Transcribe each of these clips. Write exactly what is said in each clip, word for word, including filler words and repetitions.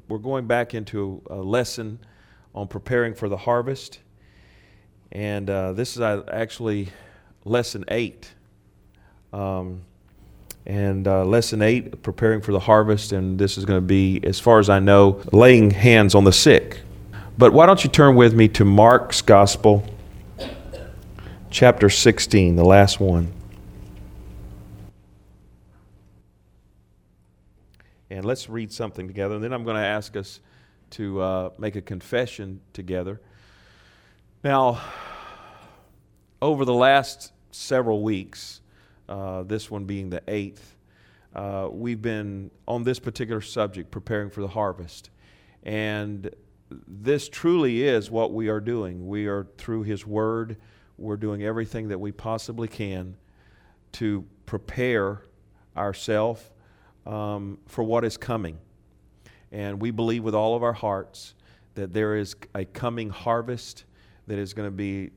we're going back into a lesson on preparing for the harvest. And uh, this is uh, actually lesson eight. Um, and uh, lesson eight, preparing for the harvest. And this is going to be, as far as I know, laying hands on the sick. But why don't you turn with me to Mark's Gospel, chapter sixteen, the last one. And let's read something together. And then I'm going to ask us to uh, make a confession together. Now, over the last several weeks, uh, this one being the eighth, uh, we've been on this particular subject, preparing for the harvest. And this truly is what we are doing. We are, through His Word, we're doing everything that we possibly can to prepare ourselves um, for what is coming. And we believe with all of our hearts that there is a coming harvest that is going to be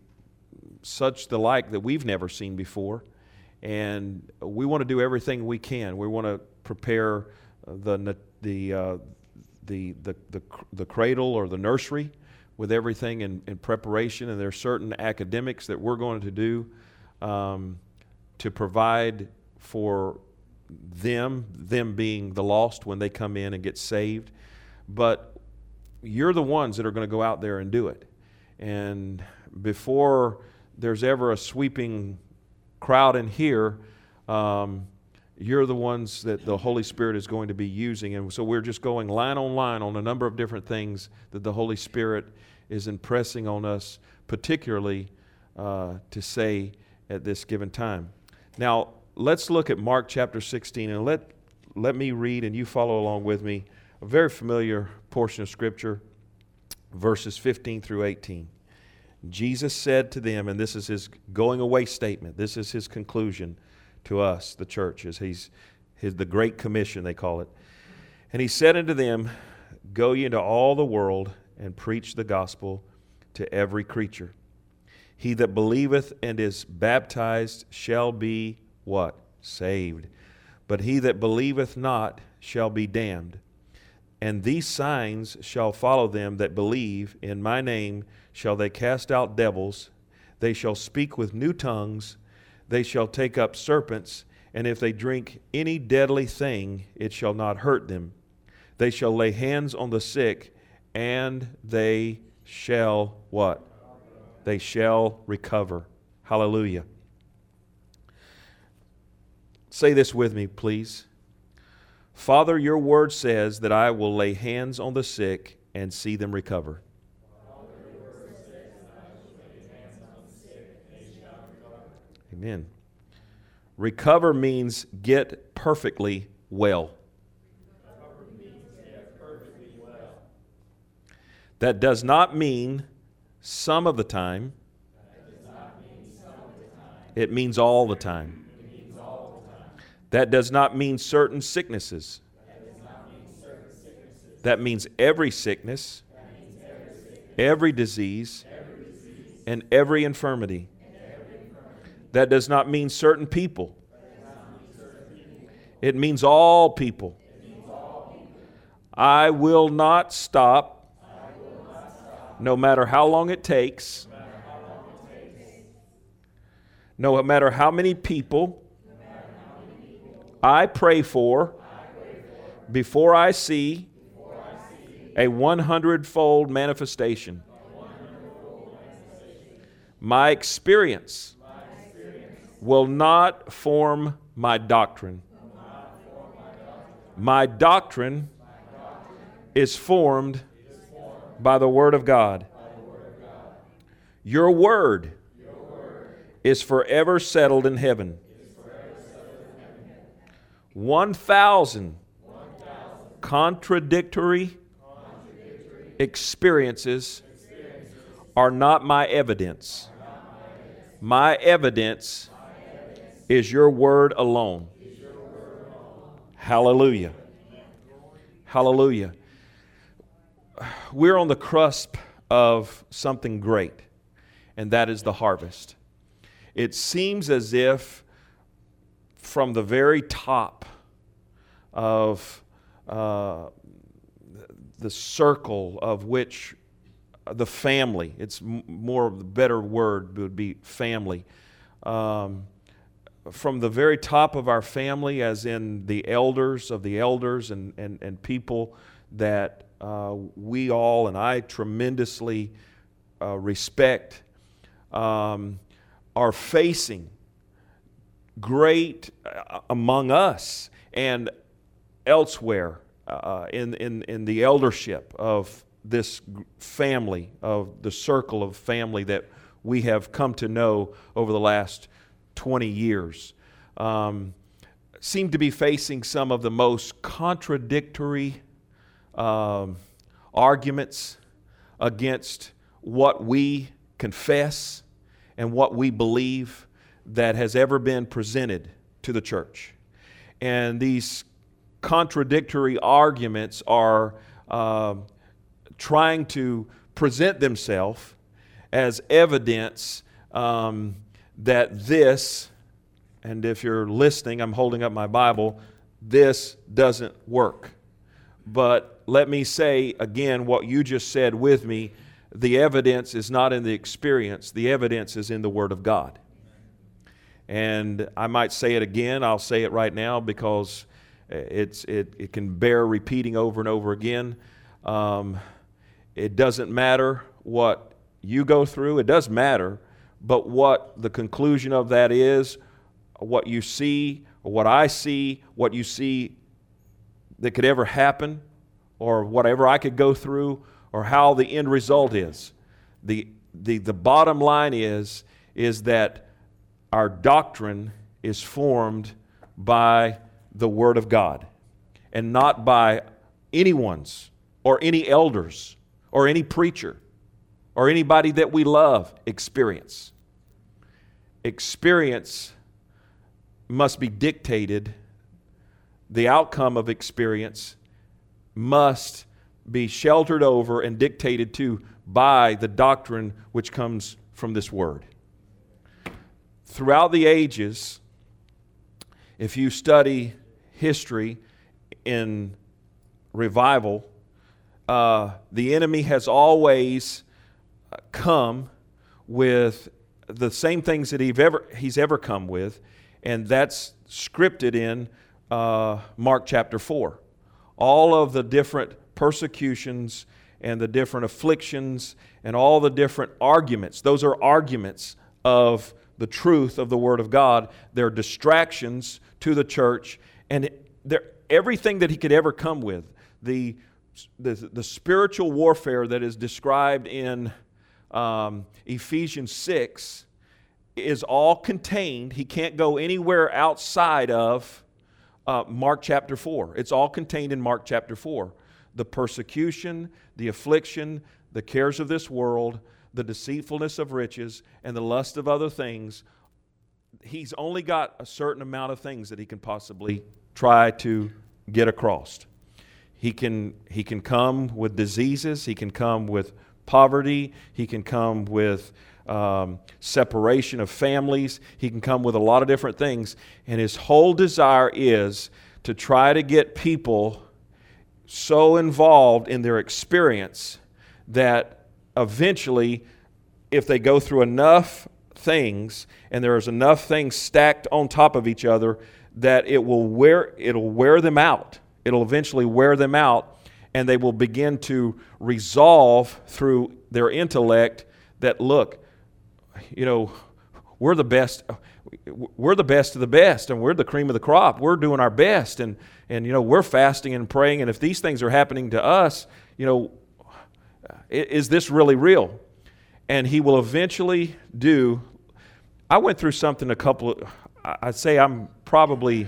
such the like that we've never seen before. And we want to do everything we can. We want to prepare the the uh, the, the the the cradle or the nursery with everything in, in preparation. And there are certain academics that we're going to do um, to provide for them, them being the lost when they come in and get saved. But you're the ones that are going to go out there and do it. And before there's ever a sweeping crowd in here, um, you're the ones that the Holy Spirit is going to be using. And so we're just going line on line on a number of different things that the Holy Spirit is impressing on us, particularly uh, to say at this given time. Now, let's look at Mark chapter sixteen, and let, let me read and you follow along with me a very familiar portion of Scripture, verses fifteen through eighteen. Jesus said to them, and this is His going away statement, this is His conclusion to us, the church, as he's his, the Great Commission, they call it. And He said unto them, Go ye into all the world and preach the gospel to every creature. He that believeth and is baptized shall be what? Saved. But he that believeth not shall be damned. And these signs shall follow them that believe. In my name shall they cast out devils. They shall speak with new tongues. They shall take up serpents. And if they drink any deadly thing, it shall not hurt them. They shall lay hands on the sick, and they shall what? They shall recover. Hallelujah. Say this with me, please. Father, your word says that I will lay hands on the sick and see them recover. Amen. Recover means get perfectly well. That does not mean some of the time. It means all the time. That does not mean certain sicknesses. That means every sickness, every disease, and every infirmity. That does not mean certain people. It means all people. I will not stop, no matter how long it takes, no matter how many people I pray for before I see a one hundred-fold manifestation. My experience will not form my doctrine. My doctrine is formed by the Word of God. Your Word is forever settled in heaven. One thousand contradictory experiences are not my evidence. My evidence is your word alone. Hallelujah. Hallelujah. We're on the cusp of something great, and that is the harvest. It seems as if from the very top of uh, the circle of which the family, it's m- more of the better word would be family. Um, from the very top of our family, as in the elders of the elders and, and, and people that uh, we all and I tremendously uh, respect, um, are facing great uh, among us and elsewhere uh, in, in, in the eldership of this family, of the circle of family that we have come to know over the last twenty years, um, seem to be facing some of the most contradictory um, arguments against what we confess and what we believe that has ever been presented to the church. And these contradictory arguments are uh, trying to present themselves as evidence um, that this, and if you're listening, I'm holding up my Bible, this doesn't work. But let me say again what you just said with me. The evidence is not in the experience. The evidence is in the Word of God. And I might say it again. I'll say it right now because it's it, it can bear repeating over and over again. Um, it doesn't matter what you go through. It does matter. But what the conclusion of that is, what you see, or what I see, what you see that could ever happen, or whatever I could go through, or how the end result is. The, the, the bottom line is, is that our doctrine is formed by the Word of God and not by anyone's or any elders or any preacher or anybody that we love experience. Experience must be dictated. The outcome of experience must be sheltered over and dictated to by the doctrine which comes from this Word. Throughout the ages, if you study history in revival, uh, the enemy has always come with the same things that he's ever, he's ever come with, and that's scripted in uh, Mark chapter four. All of the different persecutions and the different afflictions and all the different arguments, those are arguments of the truth of the Word of God. They're distractions to the church, and they're everything that he could ever come with. The, the, the spiritual warfare that is described in um, Ephesians six is all contained. He can't go anywhere outside of uh, Mark chapter four. It's all contained in Mark chapter four. The persecution, the affliction, the cares of this world, the deceitfulness of riches, and the lust of other things. He's only got a certain amount of things that he can possibly try to get across. He can, he can come with diseases. He can come with poverty. He can come with um, separation of families. He can come with a lot of different things. And his whole desire is to try to get people so involved in their experience that eventually, if they go through enough things and there's enough things stacked on top of each other, that it will wear it'll wear them out. It'll eventually wear them out, and they will begin to resolve through their intellect that, look, you know, we're the best. We're the best of the best, and we're the cream of the crop. We're doing our best, and and you know we're fasting and praying. And if these things are happening to us, you know, is this really real? And he will eventually do. I went through something a couple of, I'd say I'm probably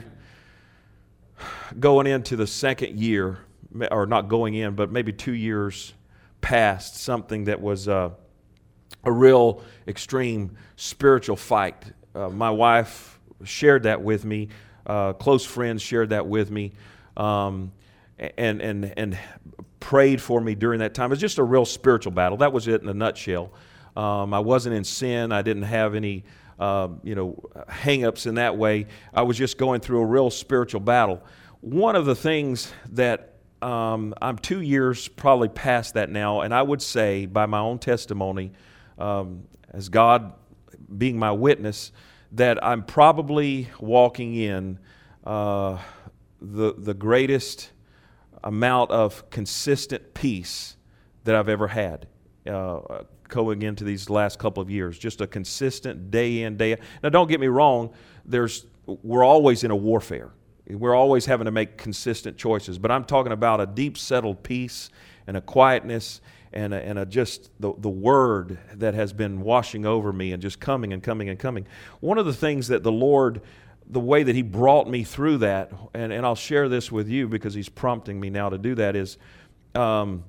going into the second year, or not going in, but maybe two years past something that was uh, a real extreme spiritual fight. Uh, my wife shared that with me. Uh, close friends shared that with me, um, and and and prayed for me during that time. It was just a real spiritual battle. That was it in a nutshell. Um, I wasn't in sin. I didn't have any, uh, you know, hang-ups in that way. I was just going through a real spiritual battle. One of the things that um, I'm two years probably past that now, and I would say by my own testimony, um, as God being my witness, that I'm probably walking in uh, the the greatest amount of consistent peace that I've ever had uh, going into these last couple of years. Just a consistent day in, day out. Now, don't get me wrong. There's we're always in a warfare. We're always having to make consistent choices. But I'm talking about a deep settled peace and a quietness and a, and a just the, the word that has been washing over me and just coming and coming and coming. One of the things that the Lord, the way that He brought me through that, and, and I'll share this with you because He's prompting me now to do that, is um,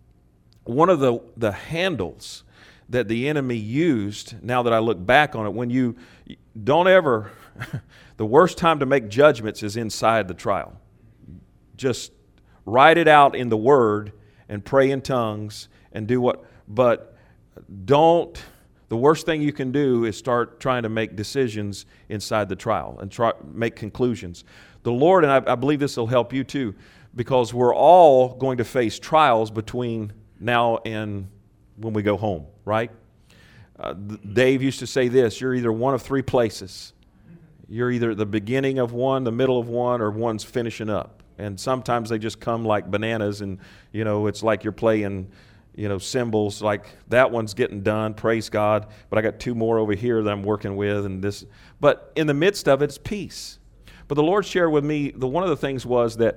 one of the, the handles that the enemy used, now that I look back on it, when you don't ever, the worst time to make judgments is inside the trial. Just write it out in the Word and pray in tongues and do what, but don't, the worst thing you can do is start trying to make decisions inside the trial and try make conclusions. The Lord, and I, I believe this will help you too, because we're all going to face trials between now and when we go home, right? Uh, Dave used to say this, you're either one of three places. You're either at the beginning of one, the middle of one, or one's finishing up. And sometimes they just come like bananas, and, you know, it's like you're playing, you know, cymbals, like that one's getting done, praise God, but I got two more over here that I'm working with, and this. But in the midst of it, it's peace. But the Lord shared with me, the one of the things was that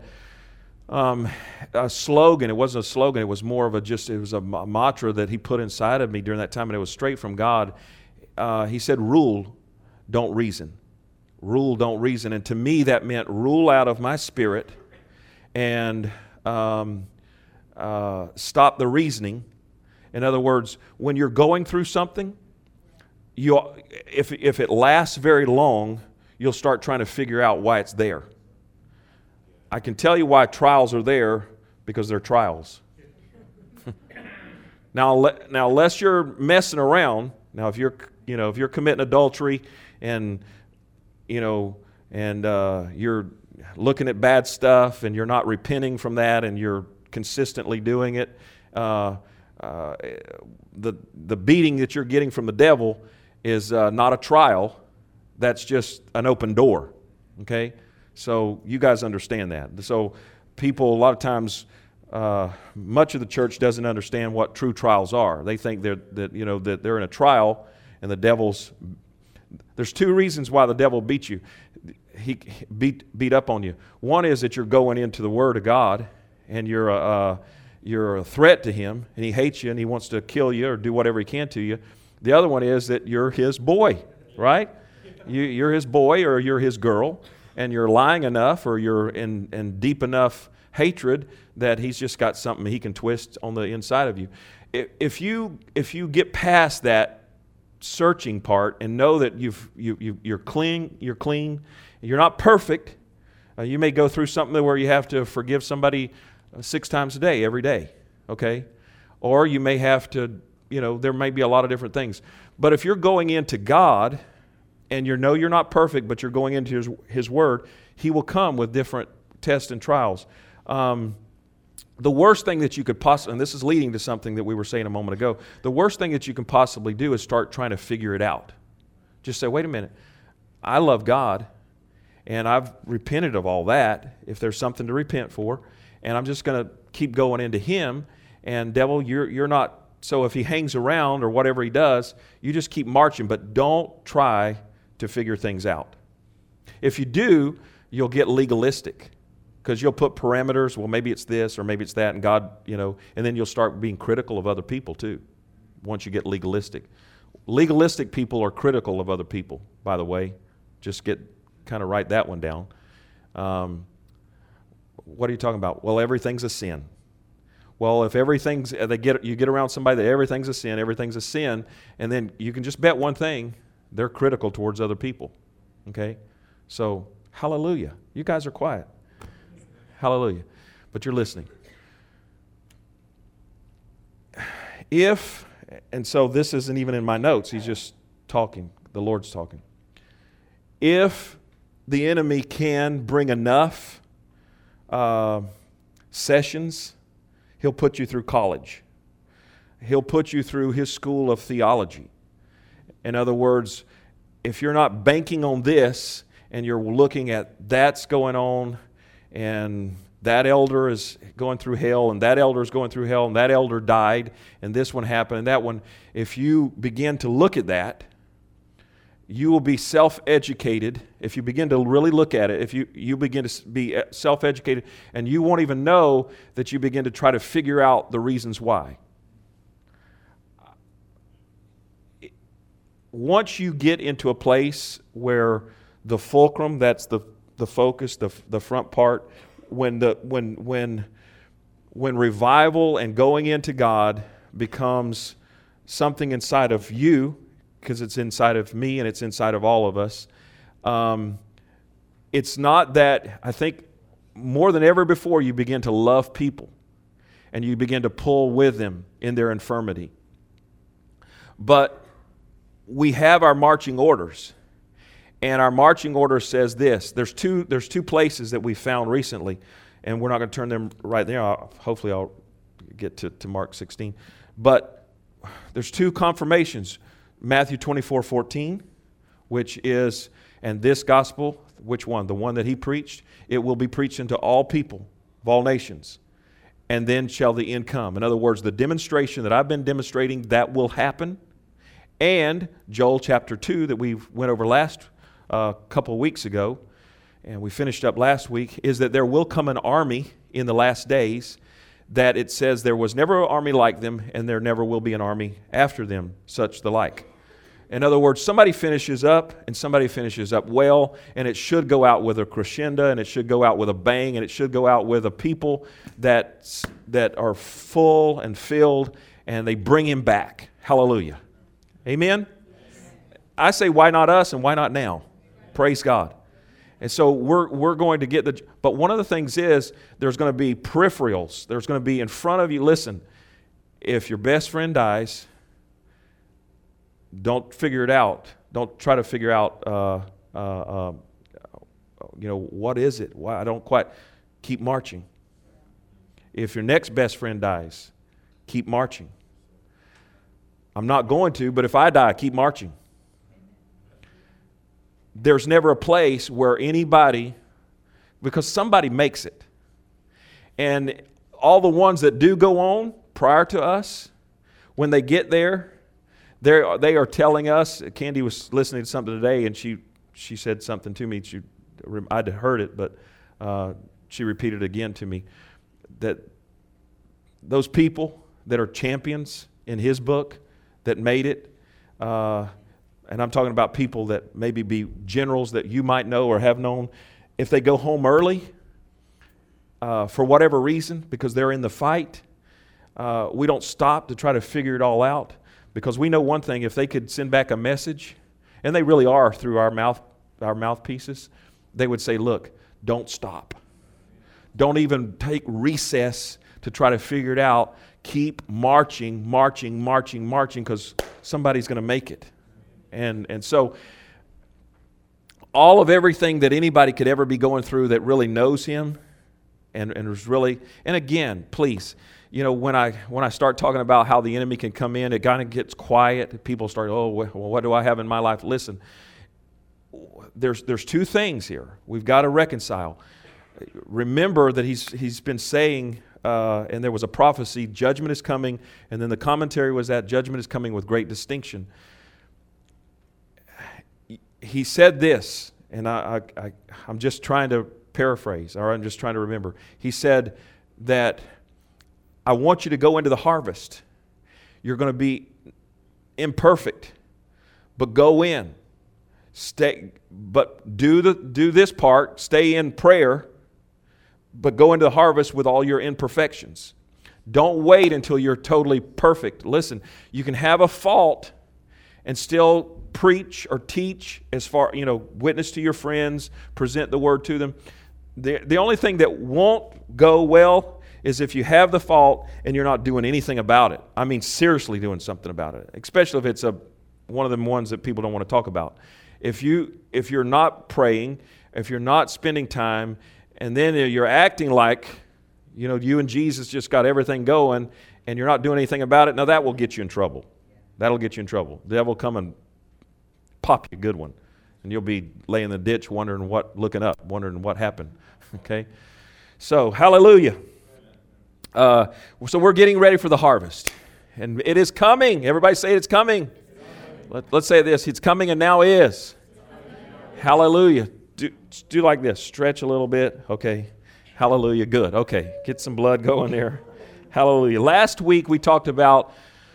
um, a slogan, it wasn't a slogan, it was more of a just, it was a mantra that He put inside of me during that time, and it was straight from God. Uh, he said, rule, don't reason. Rule, don't reason. And to me, that meant rule out of my spirit and um, uh, stop the reasoning. In other words, when you're going through something, you, if, if it lasts very long, you'll start trying to figure out why it's there. I can tell you why trials are there, because they're trials. now, now, unless you're messing around, now if you're, you know, if you're committing adultery and, you know, and uh, you're looking at bad stuff and you're not repenting from that and you're consistently doing it, uh, uh, the the beating that you're getting from the devil is uh, not a trial. That's just an open door. Okay. So you guys understand that. So people, a lot of times, uh, much of the church doesn't understand what true trials are. They think they're, that, you know, that they're in a trial and the devil's, there's two reasons why the devil beats you. He beat, beat up on you. One is that you're going into the Word of God and you're a, uh, you're a threat to him and he hates you and he wants to kill you or do whatever he can to you. The other one is that you're his boy, right? You, you're his boy or you're his girl. And you're lying enough or you're in, in deep enough hatred that he's just got something he can twist on the inside of you. If, if you if you get past that searching part and know that you've, you, you, you're clean, you're clean, you're not perfect, uh, you may go through something where you have to forgive somebody six times a day, every day, okay? Or you may have to, you know, there may be a lot of different things. But if you're going into God and you know you're not perfect, but you're going into His, his Word, He will come with different tests and trials. Um, the worst thing that you could possibly, and this is leading to something that we were saying a moment ago, the worst thing that you can possibly do is start trying to figure it out. Just say, wait a minute, I love God, and I've repented of all that, if there's something to repent for, and I'm just going to keep going into Him, and devil, you're you're not, so if he hangs around or whatever he does, you just keep marching, but don't try to figure things out. If you do, you'll get legalistic because you'll put parameters, well, maybe it's this or maybe it's that, and God, you know, and then you'll start being critical of other people too once you get legalistic. Legalistic people are critical of other people, by the way. Just get, kind of write that one down. Um, what are you talking about? Well, everything's a sin. Well, if everything's, they get you get around somebody that everything's a sin, everything's a sin, and then you can just bet one thing, they're critical towards other people, okay? So, hallelujah. You guys are quiet. Hallelujah. But you're listening. If, and so this isn't even in my notes, he's just talking, the Lord's talking. If the enemy can bring enough uh, sessions, he'll put you through college. He'll put you through his school of theology. In other words, if you're not banking on this and you're looking at that's going on and that elder is going through hell and that elder is going through hell and that elder died and this one happened and that one, if you begin to look at that, you will be self-educated. If you begin to really look at it, if you, you begin to be self-educated, and you won't even know that you begin to try to figure out the reasons why. Once you get into a place where the fulcrum, that's the, the focus, the, the front part, when the when when when revival and going into God becomes something inside of you, because it's inside of me and it's inside of all of us, um, it's not that, I think more than ever before, you begin to love people and you begin to pull with them in their infirmity. But we have our marching orders. And our marching order says this. There's two, there's two places that we found recently, and we're not going to turn them right there. I'll, hopefully I'll get to, to Mark sixteen. But there's two confirmations. Matthew twenty-four fourteen, which is, and this gospel, which one? The one that he preached, it will be preached unto all people, of all nations. And then shall the end come. In other words, the demonstration that I've been demonstrating, that will happen. And Joel chapter two that we went over last a uh, couple of weeks ago, and we finished up last week, is that there will come an army in the last days that it says there was never an army like them, and there never will be an army after them, such the like. In other words, somebody finishes up, and somebody finishes up well, and it should go out with a crescendo, and it should go out with a bang, and it should go out with a people that, that are full and filled, and they bring him back. Hallelujah. Amen? I say, why not us, and why not now? Praise God. And so we're we're going to get the, but one of the things is there's going to be peripherals. There's going to be in front of you. Listen, if your best friend dies, don't figure it out. Don't try to figure out, uh, uh, uh, you know, what is it? Why I don't quite, keep marching. If your next best friend dies, keep marching. I'm not going to, but if I die, keep marching. There's never a place where anybody, because somebody makes it. And all the ones that do go on prior to us, when they get there, they're, they are telling us, Candy was listening to something today, and she, she said something to me. She, I'd heard it, but uh, she repeated it again to me, that those people that are champions in his book that made it, uh, and I'm talking about people that maybe be generals that you might know or have known, if they go home early uh, for whatever reason, because they're in the fight, uh, we don't stop to try to figure it all out, because we know one thing: if they could send back a message, and they really are through our mouth, our mouthpieces, they would say, look, don't stop. Don't even take recess to try to figure it out. Keep marching, marching, marching, marching, because somebody's going to make it. And and so all of everything that anybody could ever be going through that really knows him and, and is really, and again, please, you know, when I when I start talking about how the enemy can come in, it kind of gets quiet. People start, oh, well, what do I have in my life? Listen, there's there's two things here. We've got to reconcile. Remember that he's he's been saying, uh, and there was a prophecy, judgment is coming, and then the commentary was that judgment is coming with great distinction. He said this, and I, I, I, I'm just trying to paraphrase, or I'm just trying to remember. He said that I want you to go into the harvest. You're going to be imperfect, but go in. Stay, but do the do this part. Stay in prayer, but go into the harvest with all your imperfections. Don't wait until you're totally perfect. Listen, you can have a fault and still preach or teach, as far, you know, witness to your friends, present the word to them. The, the only thing that won't go well is if you have the fault and you're not doing anything about it. I mean, seriously doing something about it, especially if it's a one of them ones that people don't want to talk about. If you if you're not praying, if you're not spending time, and then you're acting like You know, you and Jesus just got everything going, and you're not doing anything about it. Now, that will get you in trouble. That'll get you in trouble. The devil will come and pop you a good one, and you'll be laying in the ditch wondering what, looking up, wondering what happened. Okay? So, hallelujah. Uh, so we're getting ready for the harvest, and it is coming. Everybody say it's coming. Let, let's say this. It's coming and now is. Hallelujah. Do, do like this. Stretch a little bit. Okay. Hallelujah. Good. Okay. Get some blood going there. Hallelujah. Last week we talked about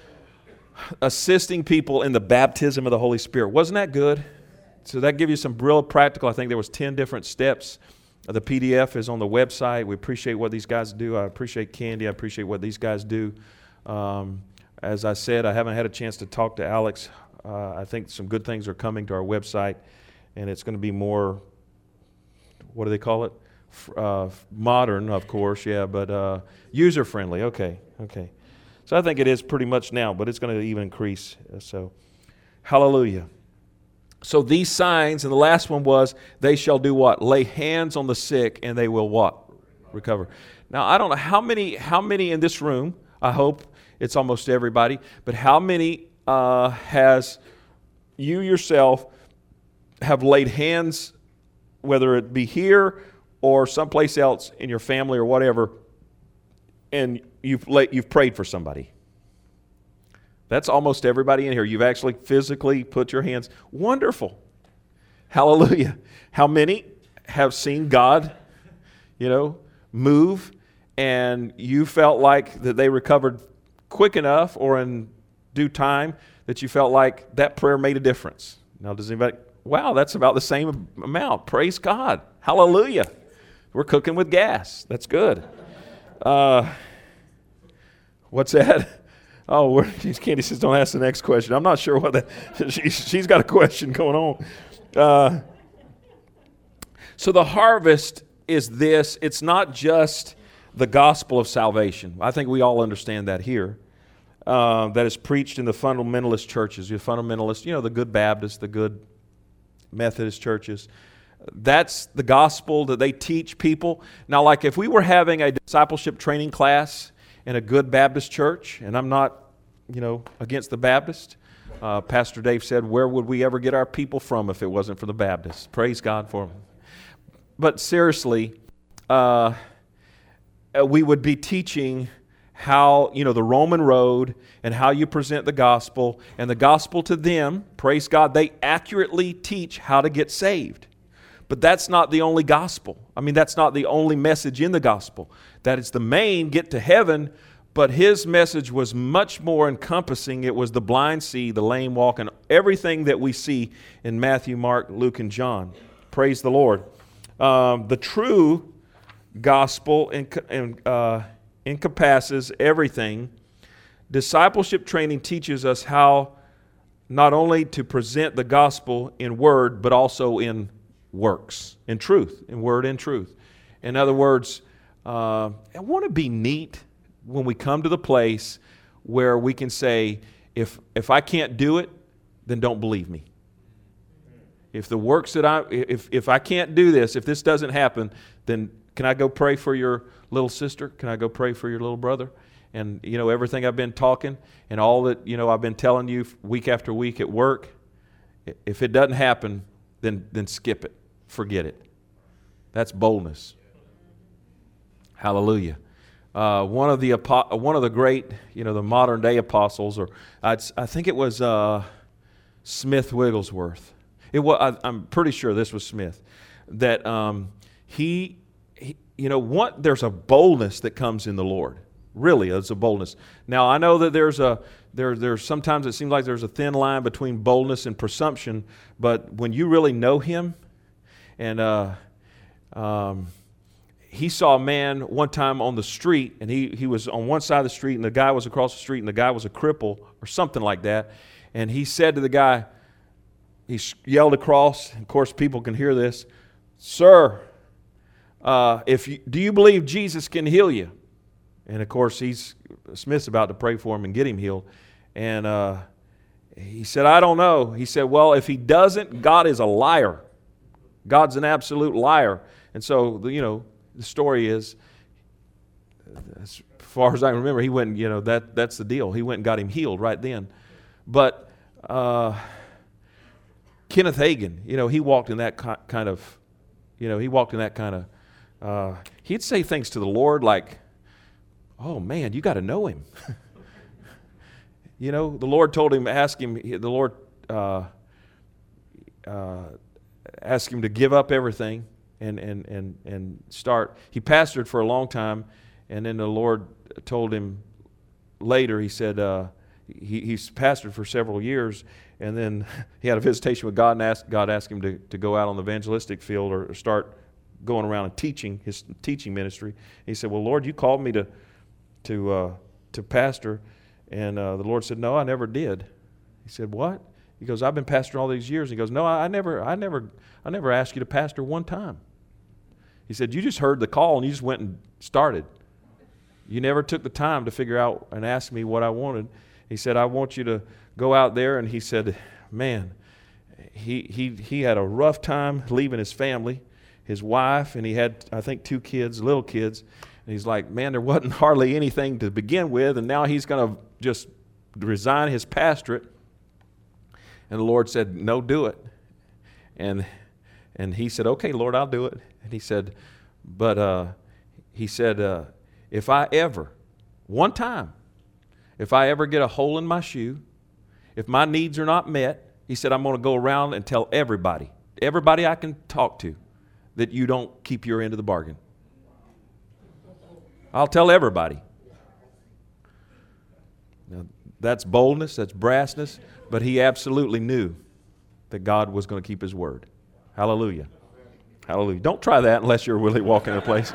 assisting people in the baptism of the Holy Spirit. Wasn't that good? So that gives you some real practical. I think there was ten different steps. The P D F is on the website. We appreciate what these guys do. I appreciate Candy. I appreciate what these guys do. Um, as I said, I haven't had a chance to talk to Alex. Uh, I think some good things are coming to our website, and it's going to be more, what do they call it? Uh, modern, of course, yeah, but uh, user-friendly. Okay, okay. So I think it is pretty much now, but it's going to even increase. So, hallelujah. So these signs, and the last one was, they shall do what? Lay hands on the sick, and they will what? Recover. Now, I don't know how many, how many in this room, I hope it's almost everybody, but how many uh, has you yourself have laid hands, whether it be here or someplace else in your family or whatever, and you've laid, you've prayed for somebody? That's almost everybody in here. You've actually physically put your hands. Wonderful. Hallelujah. How many have seen God, you know, move, and you felt like that they recovered quick enough or in due time that you felt like that prayer made a difference? Now, does anybody, wow, that's about the same amount. Praise God. Hallelujah. We're cooking with gas. That's good. Uh, what's that? Oh, we're, Candy says, don't ask the next question. I'm not sure what that, she, she's got a question going on. Uh, so the harvest is this. It's not just the gospel of salvation. I think we all understand that here. Uh, that is preached in the fundamentalist churches. The fundamentalists, you know, the good Baptists, the good Methodist churches. That's the gospel that they teach people. Now, like if we were having a discipleship training class in a good Baptist church, and I'm not, you know, against the Baptist. Uh, Pastor Dave said, where would we ever get our people from if it wasn't for the Baptists? Praise God for them. But seriously, uh, we would be teaching how, you know, the Roman road and how you present the gospel. And the gospel to them, praise God, they accurately teach how to get saved. But that's not the only gospel. I mean, that's not the only message in the gospel. That is the main, get to heaven, but his message was much more encompassing. It was the blind see, the lame walk, and everything that we see in Matthew, Mark, Luke, and John. Praise the Lord. Um, the true gospel enc- uh, encompasses everything. Discipleship training teaches us how not only to present the gospel in word, but also in works, in truth, in word and truth. In other words, uh, I want to be neat when we come to the place where we can say, if if I can't do it, then don't believe me. If the works that I, if if I can't do this, if this doesn't happen, then can I go pray for your little sister? Can I go pray for your little brother? And, you know, everything I've been talking and all that, you know, I've been telling you week after week at work, if it doesn't happen, then then skip it. Forget it. That's boldness. Hallelujah. Uh, one of the one of the great, you know, the modern day apostles, or I'd, I think it was uh, Smith Wigglesworth. It was, I, I'm pretty sure this was Smith. That um, he, he, you know, what there's a boldness that comes in the Lord. Really, it's a boldness. Now I know that there's a there there's sometimes it seems like there's a thin line between boldness and presumption, but when you really know Him. And uh, um, he saw a man one time on the street, and he, he was on one side of the street, and the guy was across the street, and the guy was a cripple or something like that. And he said to the guy, he yelled across, and of course people can hear this, "Sir, uh, if you, do you believe Jesus can heal you?" And of course he's Smith's about to pray for him and get him healed. And uh, he said, "I don't know." He said, "Well, if he doesn't, God is a liar. God's an absolute liar." And so, you know, the story is as far as I remember, he went, you know, that that's the deal. He went and got him healed right then. But uh, Kenneth Hagin, you know, he walked in that kind of, you know, he walked in that kind of, uh, he'd say things to the Lord like, oh man, you got to know him. You know, the Lord told him, ask him, the Lord uh, uh, asked him to give up everything and, and, and, and start. He pastored for a long time, and then the Lord told him later, he said, uh, he, he's pastored for several years, and then he had a visitation with God, and asked, God asked him to, to go out on the evangelistic field or, or start going around and teaching, his teaching ministry. He said, well, Lord, you called me to, to, uh, to pastor. And uh, the Lord said, no, I never did. He said, what? He goes, I've been pastoring all these years. He goes, no, I, I never, I never, I never asked you to pastor one time. He said, you just heard the call and you just went and started. You never took the time to figure out and ask me what I wanted. He said, I want you to go out there. And he said, man, he he he had a rough time leaving his family, his wife, and he had, I think, two kids, little kids. And he's like, man, there wasn't hardly anything to begin with, and now he's going to just resign his pastorate. And the Lord said, no, do it. And and he said, okay, Lord, I'll do it. And he said, but uh, he said, uh, if I ever, one time, if I ever get a hole in my shoe, if my needs are not met, he said, I'm going to go around and tell everybody, everybody I can talk to, that you don't keep your end of the bargain. I'll tell everybody. Now, that's boldness, that's brassness, but he absolutely knew that God was going to keep his word. Hallelujah. Hallelujah. Don't try that unless you're really walking in a place.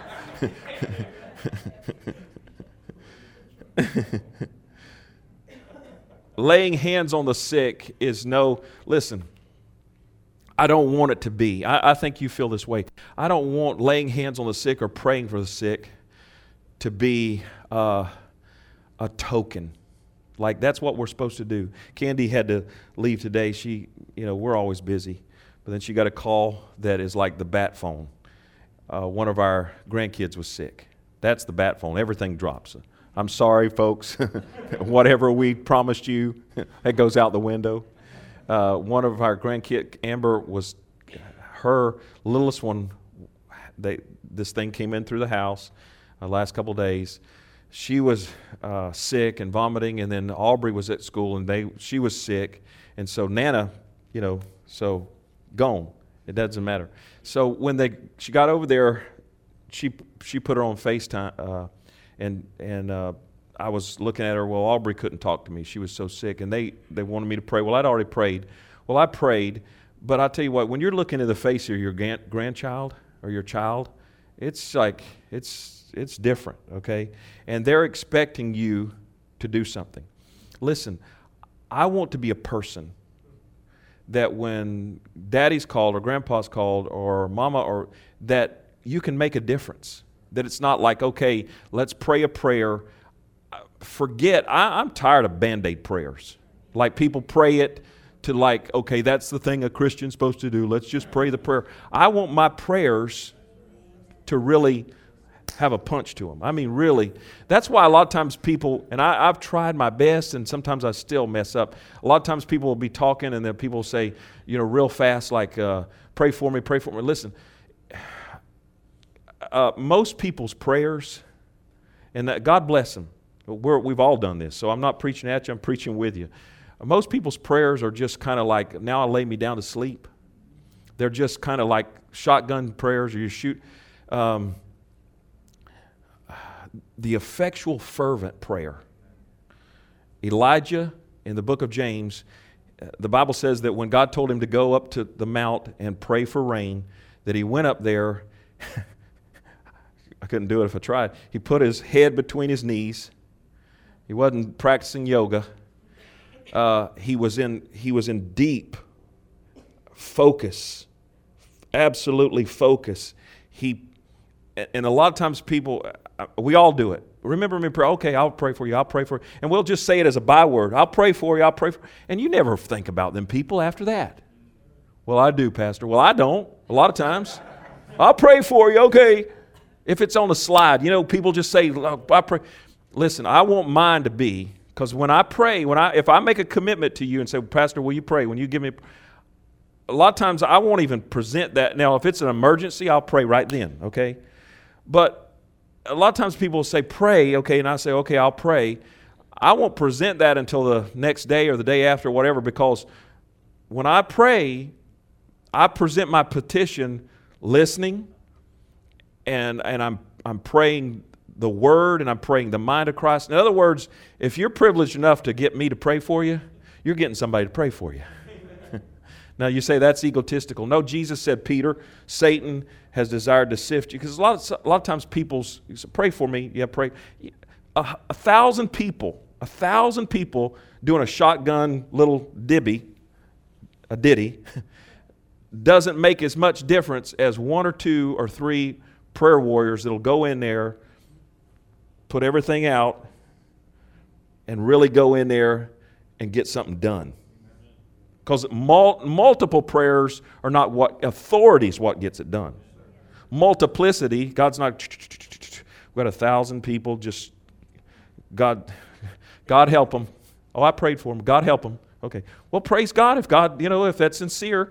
Laying hands on the sick is no, listen, I don't want it to be. I, I think you feel this way. I don't want laying hands on the sick or praying for the sick to be uh, a token. Like that's what we're supposed to do. Candy had to leave today. She, you know, we're always busy. But then she got a call that is like the bat phone. Uh, one of our grandkids was sick. That's the bat phone. Everything drops. I'm sorry, folks. Whatever we promised you, that goes out the window. Uh, one of our grandkids, Amber, was her littlest one. They, this thing came in through the house. The last couple of days, she was uh, sick and vomiting, and then Aubrey was at school, and they she was sick, and so Nana, you know, so gone. It doesn't matter. So when they she got over there, she she put her on FaceTime, uh, and and uh, I was looking at her. Well, Aubrey couldn't talk to me; she was so sick, and they they wanted me to pray. Well, I'd already prayed. Well, I prayed, but I tell you what, when you're looking in the face of your grand, grandchild or your child, it's like it's. It's different, okay? And they're expecting you to do something. Listen, I want to be a person that when daddy's called or grandpa's called or mama, or that you can make a difference. That it's not like, okay, let's pray a prayer. Forget, I, I'm tired of Band-Aid prayers. Like people pray it to like, okay, that's the thing a Christian's supposed to do. Let's just pray the prayer. I want my prayers to really have a punch to them. I mean, really. That's why a lot of times people, and I, I've tried my best, and sometimes I still mess up. A lot of times people will be talking, and then people will say, you know, real fast, like, uh, pray for me, pray for me. Listen, uh, most people's prayers, and that, God bless them. We're, we've all done this, so I'm not preaching at you, I'm preaching with you. Most people's prayers are just kind of like, now I lay me down to sleep. They're just kind of like shotgun prayers, or you shoot. Um, The effectual fervent prayer. Elijah in the book of James, the Bible says that when God told him to go up to the mount and pray for rain, that he went up there. I couldn't do it if I tried. He put his head between his knees. He wasn't practicing yoga. Uh, he was in he was in deep focus, absolutely focus. He and a lot of times people. We all do it. Remember me, pray. Okay, I'll pray for you. I'll pray for you. And we'll just say it as a byword. I'll pray for you. I'll pray for you. And you never think about them people after that. Well, I do, Pastor. Well, I don't. A lot of times. I'll pray for you. Okay. If it's on a slide, you know, people just say, I pray. Listen, I want mine to be, because when I pray, when I if I make a commitment to you and say, Pastor, will you pray? When you give me, a lot of times I won't even present that. Now, if it's an emergency, I'll pray right then, okay? But a lot of times people will say, pray, okay, and I say, okay, I'll pray. I won't present that until the next day or the day after, whatever, because when I pray, I present my petition listening, and and I'm I'm praying the Word, and I'm praying the mind of Christ. In other words, if you're privileged enough to get me to pray for you, you're getting somebody to pray for you. Now you say that's egotistical. No, Jesus said, Peter, Satan has desired to sift you. Because a lot of, a lot of times people say, pray for me. Yeah, pray. A, a thousand people, a thousand people doing a shotgun little dibby, a ditty, doesn't make as much difference as one or two or three prayer warriors that'll go in there, put everything out, and really go in there and get something done. Because mul- multiple prayers are not what, authority is what gets it done. Multiplicity, God's not, we've got a thousand people, just, God, God help them. Oh, I prayed for them. God help them. Okay. Well, praise God if God, you know, if that's sincere.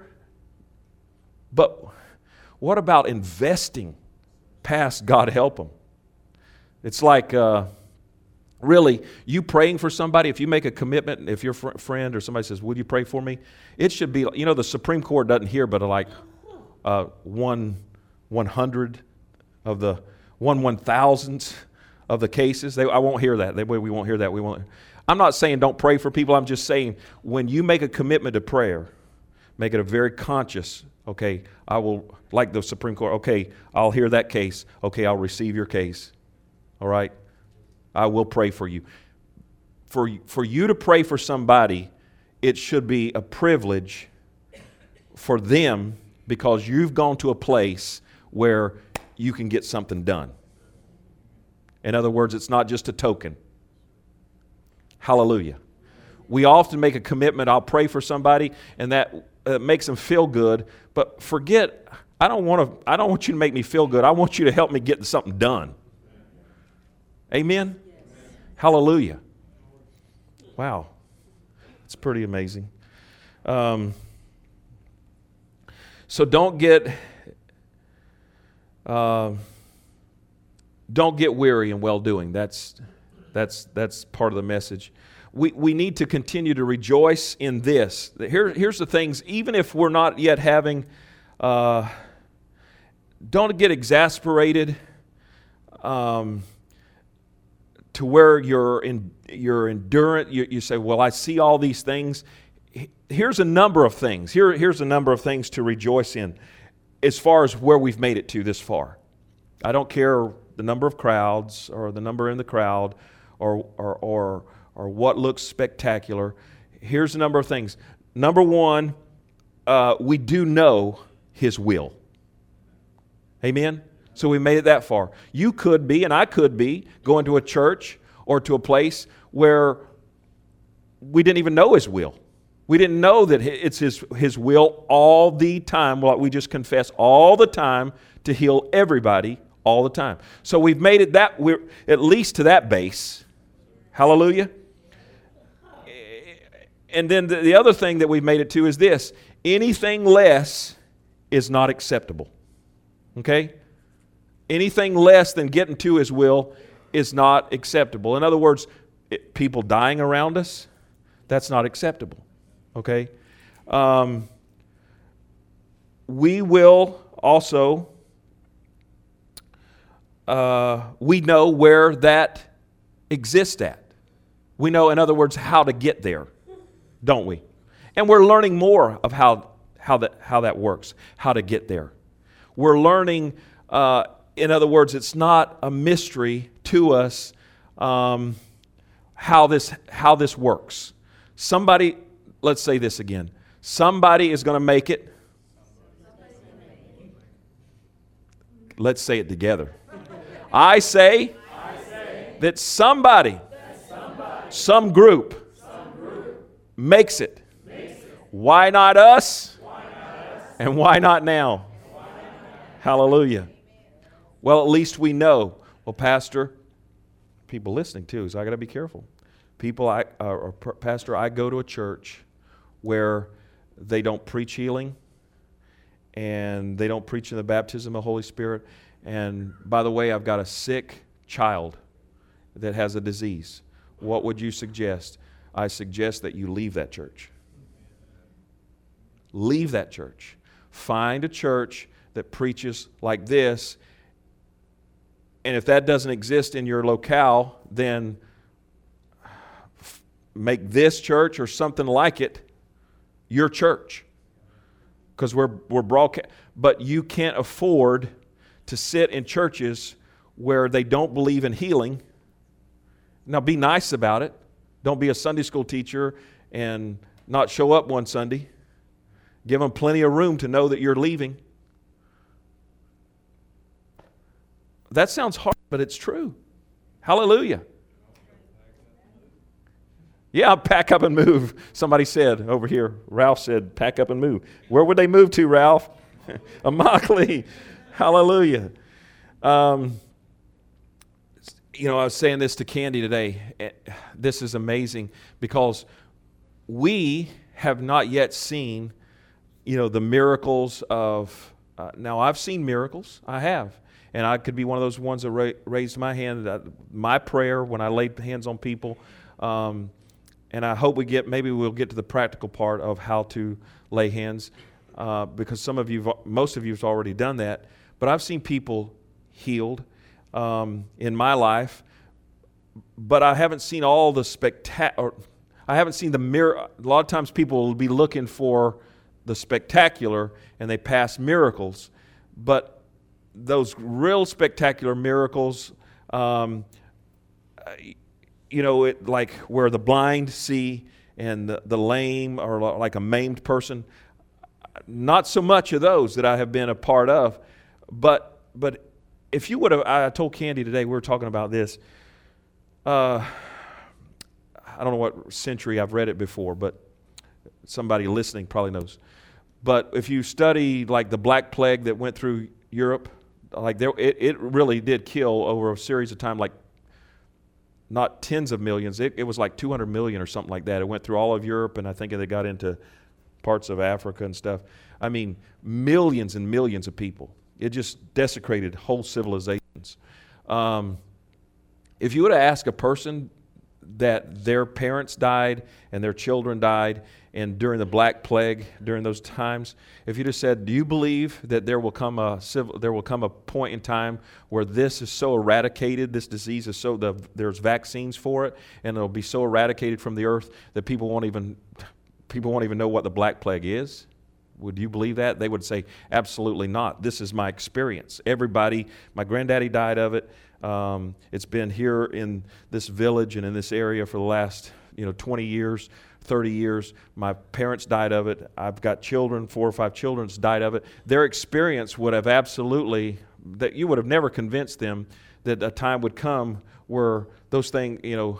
But what about investing past God help them? It's like, uh, really, you praying for somebody, if you make a commitment, if your fr- friend or somebody says, will you pray for me? It should be, you know, the Supreme Court doesn't hear but like uh, one one hundred of the one one thousandths of the cases. They, I won't hear that. They, we won't hear that. We won't. I'm not saying don't pray for people. I'm just saying when you make a commitment to prayer, make it a very conscious, okay, I will, like the Supreme Court, okay, I'll hear that case. Okay, I'll receive your case. All right? I will pray for you. For, for you to pray for somebody, it should be a privilege for them because you've gone to a place where you can get something done. In other words, it's not just a token. Hallelujah. We often make a commitment, I'll pray for somebody, and that uh, makes them feel good, but forget, I don't want to, I don't want you to make me feel good. I want you to help me get something done. Amen? Yes. Hallelujah. Wow. It's pretty amazing. Um, so don't get uh, don't get weary in well-doing. That's that's that's part of the message. We we need to continue to rejoice in this. Here, here's the things, even if we're not yet having, uh, don't get exasperated. Um, to where you're in, you're endurant, you, you say, well, I see all these things. Here's a number of things. Here, here's a number of things to rejoice in as far as where we've made it to this far. I don't care the number of crowds or the number in the crowd or, or, or, or what looks spectacular. Here's a number of things. Number one, uh, we do know His will. Amen? So we made it that far. You could be, and I could be, going to a church or to a place where we didn't even know His will. We didn't know that it's His, His will all the time, like we just confess, all the time to heal everybody all the time. So we've made it that, we're at least to that base. Hallelujah. And then the, the other thing that we've made it to is this. Anything less is not acceptable. Okay? Anything less than getting to His will is not acceptable. In other words, it, people dying around us, that's not acceptable. Okay? Um, we will also, uh, we know where that exists at. We know, in other words, how to get there, don't we? And we're learning more of how, how, that, how that works, how to get there. We're learning... Uh, In other words, it's not a mystery to us um, how this how this works. Somebody, let's say this again. Somebody is going to make it. Let's say it together. I say, I say that somebody, that somebody some, group some group makes it. Makes it. Why not us? Why not us? And why not now? Why not now? Hallelujah. Well, at least we know. Well, Pastor, people listening too, so I got to be careful. People, I uh, or Pastor, I go to a church where they don't preach healing, and they don't preach in the baptism of the Holy Spirit. And by the way, I've got a sick child that has a disease. What would you suggest? I suggest that you leave that church. Leave that church. Find a church that preaches like this. And if that doesn't exist in your locale, then make this church or something like it your church. Because we're we're broadcast, but you can't afford to sit in churches where they don't believe in healing. Now, be nice about it. Don't be a Sunday school teacher and not show up one Sunday. Give them plenty of room to know that you're leaving. That sounds hard, but it's true. Hallelujah. Yeah, pack up and move. Somebody said over here, Ralph said, pack up and move. Where would they move to, Ralph? Immokalee. Hallelujah. Um, you know, I was saying this to Candy today. This is amazing because we have not yet seen, you know, the miracles of, uh, now I've seen miracles. I have. And I could be one of those ones that ra- raised my hand. Uh, my prayer when I laid hands on people, um, and I hope we get, maybe we'll get to the practical part of how to lay hands, uh, because some of you, most of you have already done that. But I've seen people healed um, in my life, but I haven't seen all the spectacular, I haven't seen the mirror. A lot of times people will be looking for the spectacular and they pass miracles. But those real spectacular miracles, um, you know, it, like where the blind see and the, the lame or like a maimed person, not so much of those that I have been a part of. But but if you would have, I told Candy today, we were talking about this. Uh, I don't know what century I've read it before, but somebody listening probably knows. But if you study like the Black Plague that went through Europe, like there, it, it really did kill over a series of time, like not tens of millions. It, it was like two hundred million or something like that. It went through all of Europe, and I think they got into parts of Africa and stuff. I mean, millions and millions of people. It just desecrated whole civilizations. Um, if you were to ask a person that their parents died and their children died, and during the Black Plague, during those times, if you just said, do you believe that there will come a civil, there will come a point in time where this is so eradicated, this disease is so, the, there's vaccines for it, and it'll be so eradicated from the earth that people won't even, people won't even know what the Black Plague is? Would you believe that? They would say, absolutely not. This is my experience. Everybody, my granddaddy died of it. Um, it's been here in this village and in this area for the last, you know, twenty years, thirty years. My parents died of it. I've got children, four or five children died of it. Their experience would have absolutely, that you would have never convinced them that a time would come where those things, you know,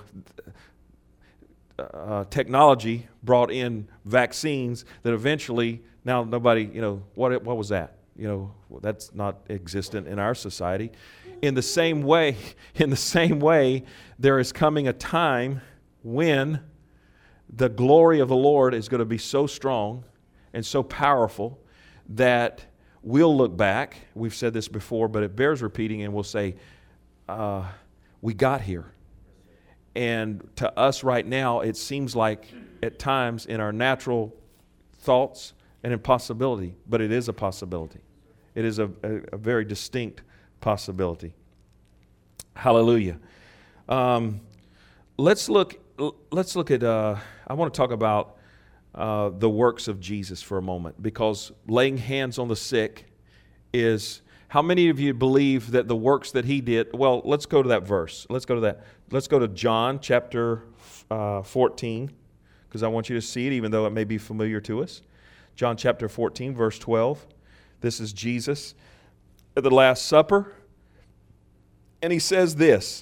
uh, technology brought in vaccines that eventually, now nobody, you know, what what was that? You know, that's not existent in our society. In the same way, in the same way, there is coming a time when the glory of the Lord is going to be so strong and so powerful that we'll look back. We've said this before, but it bears repeating, and we'll say, uh, we got here. And to us right now, it seems like at times in our natural thoughts an impossibility, but it is a possibility. It is a, a, a very distinct possibility. Hallelujah. Um, let's look. Let's look at. Uh, I want to talk about uh, the works of Jesus for a moment, because laying hands on the sick is. How many of you believe that the works that he did? Well, let's go to that verse. Let's go to that. Let's go to John chapter uh, fourteen, because I want you to see it, even though it may be familiar to us. John chapter fourteen, verse twelve. This is Jesus at the Last Supper. And he says this.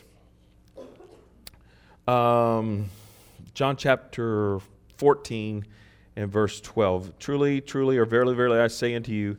Um, John chapter fourteen and verse twelve. Truly, truly, or verily, verily, I say unto you,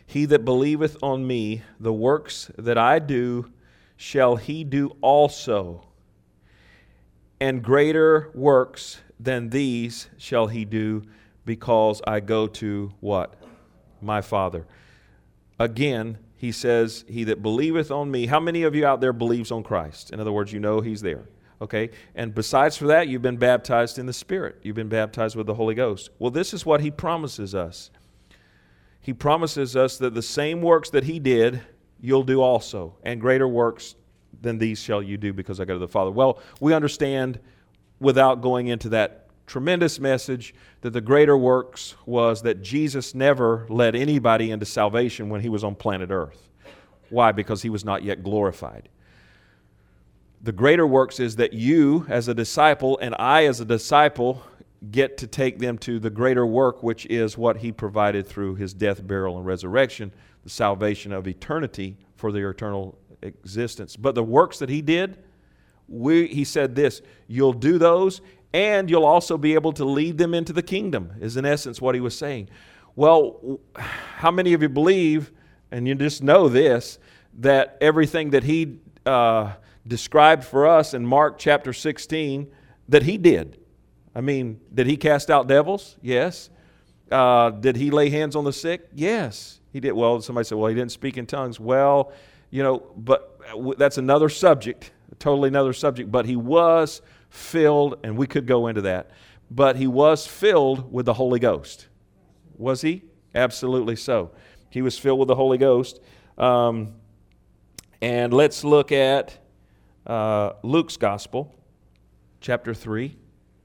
He that believeth on me, the works that I do, shall he do also. And greater works than these shall he do, because I go to what? My Father. Again, he says, he that believeth on me. How many of you out there believes on Christ? In other words, you know he's there. Okay? And besides for that, you've been baptized in the Spirit. You've been baptized with the Holy Ghost. Well, this is what he promises us. He promises us that the same works that he did, you'll do also. And greater works than these shall you do, because I go to the Father. Well, we understand, without going into that tremendous message, that the greater works was that Jesus never led anybody into salvation when he was on planet Earth. Why? Because he was not yet glorified. The greater works is that you as a disciple and I as a disciple get to take them to the greater work, which is what he provided through his death, burial, and resurrection, the salvation of eternity for their eternal existence. But the works that he did, we, he said this, you'll do those, and you'll also be able to lead them into the kingdom, is in essence what he was saying. Well, how many of you believe, and you just know this, that everything that he uh, described for us in Mark chapter sixteen, that he did? I mean, did he cast out devils? Yes. Uh, did he lay hands on the sick? Yes, he did. Well, somebody said, well, he didn't speak in tongues. Well, you know, but that's another subject, totally another subject. But he was filled, and we could go into that, but he was filled with the Holy Ghost. Was he? Absolutely so. He was filled with the Holy Ghost. Um, and let's look at uh, Luke's Gospel, chapter three.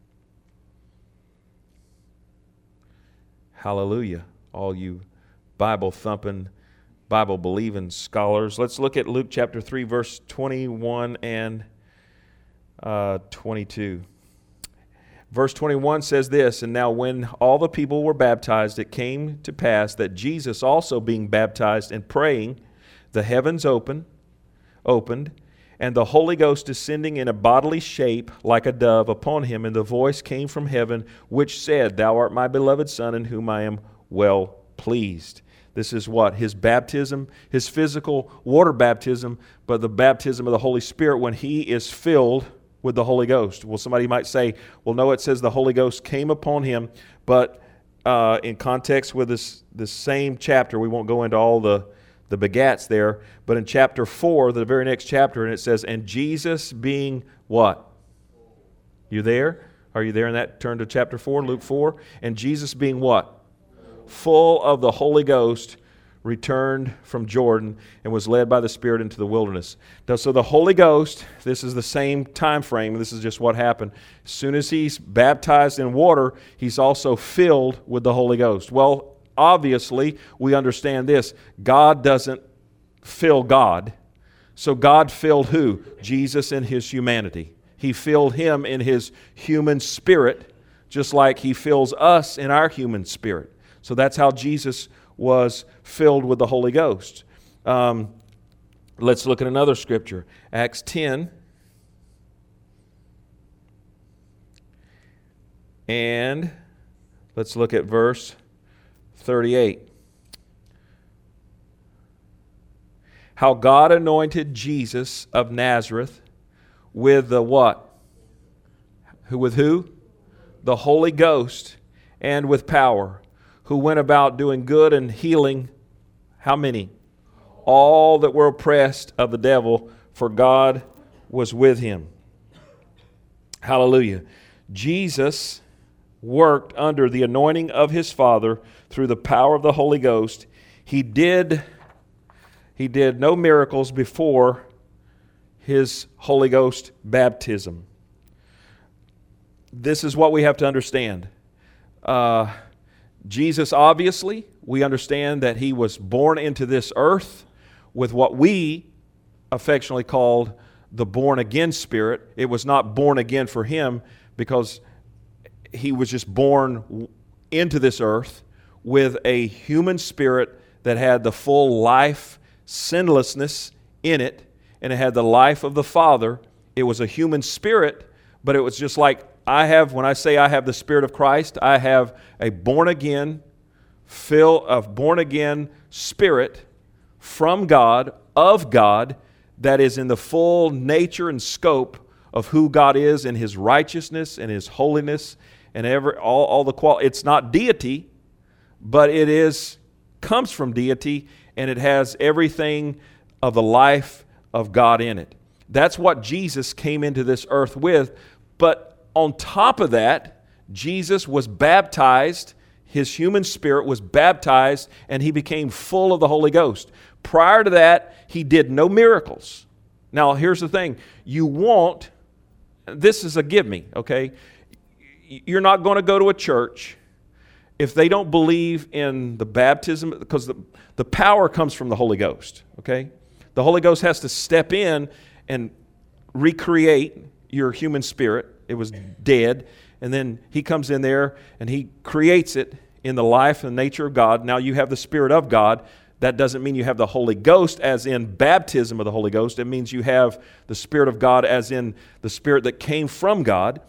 Hallelujah, all you Bible-thumping, Bible-believing scholars. Let's look at Luke chapter three, verse twenty-one and uh, twenty-two. Verse twenty-one says this, and now when all the people were baptized, it came to pass that Jesus also being baptized and praying, the heavens opened, opened, and the Holy Ghost descending in a bodily shape like a dove upon him, and the voice came from heaven, which said, Thou art my beloved Son, in whom I am well pleased. This is what? His baptism, his physical water baptism, but the baptism of the Holy Spirit when he is filled with the Holy Ghost. Well, somebody might say, well, no, it says the Holy Ghost came upon him, but uh, in context with this, this same chapter, we won't go into all the the begats there, but in chapter four, the very next chapter, and it says, and Jesus being what? You there? Are you there in that? Turn to chapter four, Luke four. And Jesus being what? Full of the Holy Ghost, returned from Jordan and was led by the Spirit into the wilderness. Now, so the Holy Ghost, this is the same time frame. This is just what happened. As soon as he's baptized in water, he's also filled with the Holy Ghost. Well, obviously, we understand this. God doesn't fill God. So God filled who? Jesus in his humanity. He filled him in his human spirit, just like he fills us in our human spirit. So that's how Jesus was filled with the Holy Ghost. Um, let's look at another scripture. Acts ten. And let's look at verse thirty-eight. How God anointed Jesus of Nazareth with the what? Who with who? The Holy Ghost and with power, who went about doing good and healing, how many? All that were oppressed of the devil, for God was with him. Hallelujah. Jesus worked under the anointing of his Father through the power of the Holy Ghost. He did, he did no miracles before his Holy Ghost baptism. This is what we have to understand. Uh, Jesus, obviously, we understand that he was born into this earth with what we affectionately called the born-again spirit. It was not born again for him because he was just born into this earth with a human spirit that had the full life, sinlessness in it, and it had the life of the Father. It was a human spirit, but it was just like I have, when I say I have the Spirit of Christ, I have a born-again, fill of born-again spirit from God, of God, that is in the full nature and scope of who God is in His righteousness and His holiness and every all, all the qual. It's not deity, but it is comes from deity, and it has everything of the life of God in it. That's what Jesus came into this earth with. But on top of that, Jesus was baptized. His human spirit was baptized, and He became full of the Holy Ghost. Prior to that, He did no miracles. Now, here's the thing. You won't, this is a give me, okay? You're not going to go to a church if they don't believe in the baptism, because the, the power comes from the Holy Ghost, okay? The Holy Ghost has to step in and recreate your human spirit. It was dead. And then He comes in there and He creates it in the life and nature of God. Now you have the Spirit of God. That doesn't mean you have the Holy Ghost as in baptism of the Holy Ghost. It means you have the Spirit of God as in the Spirit that came from God.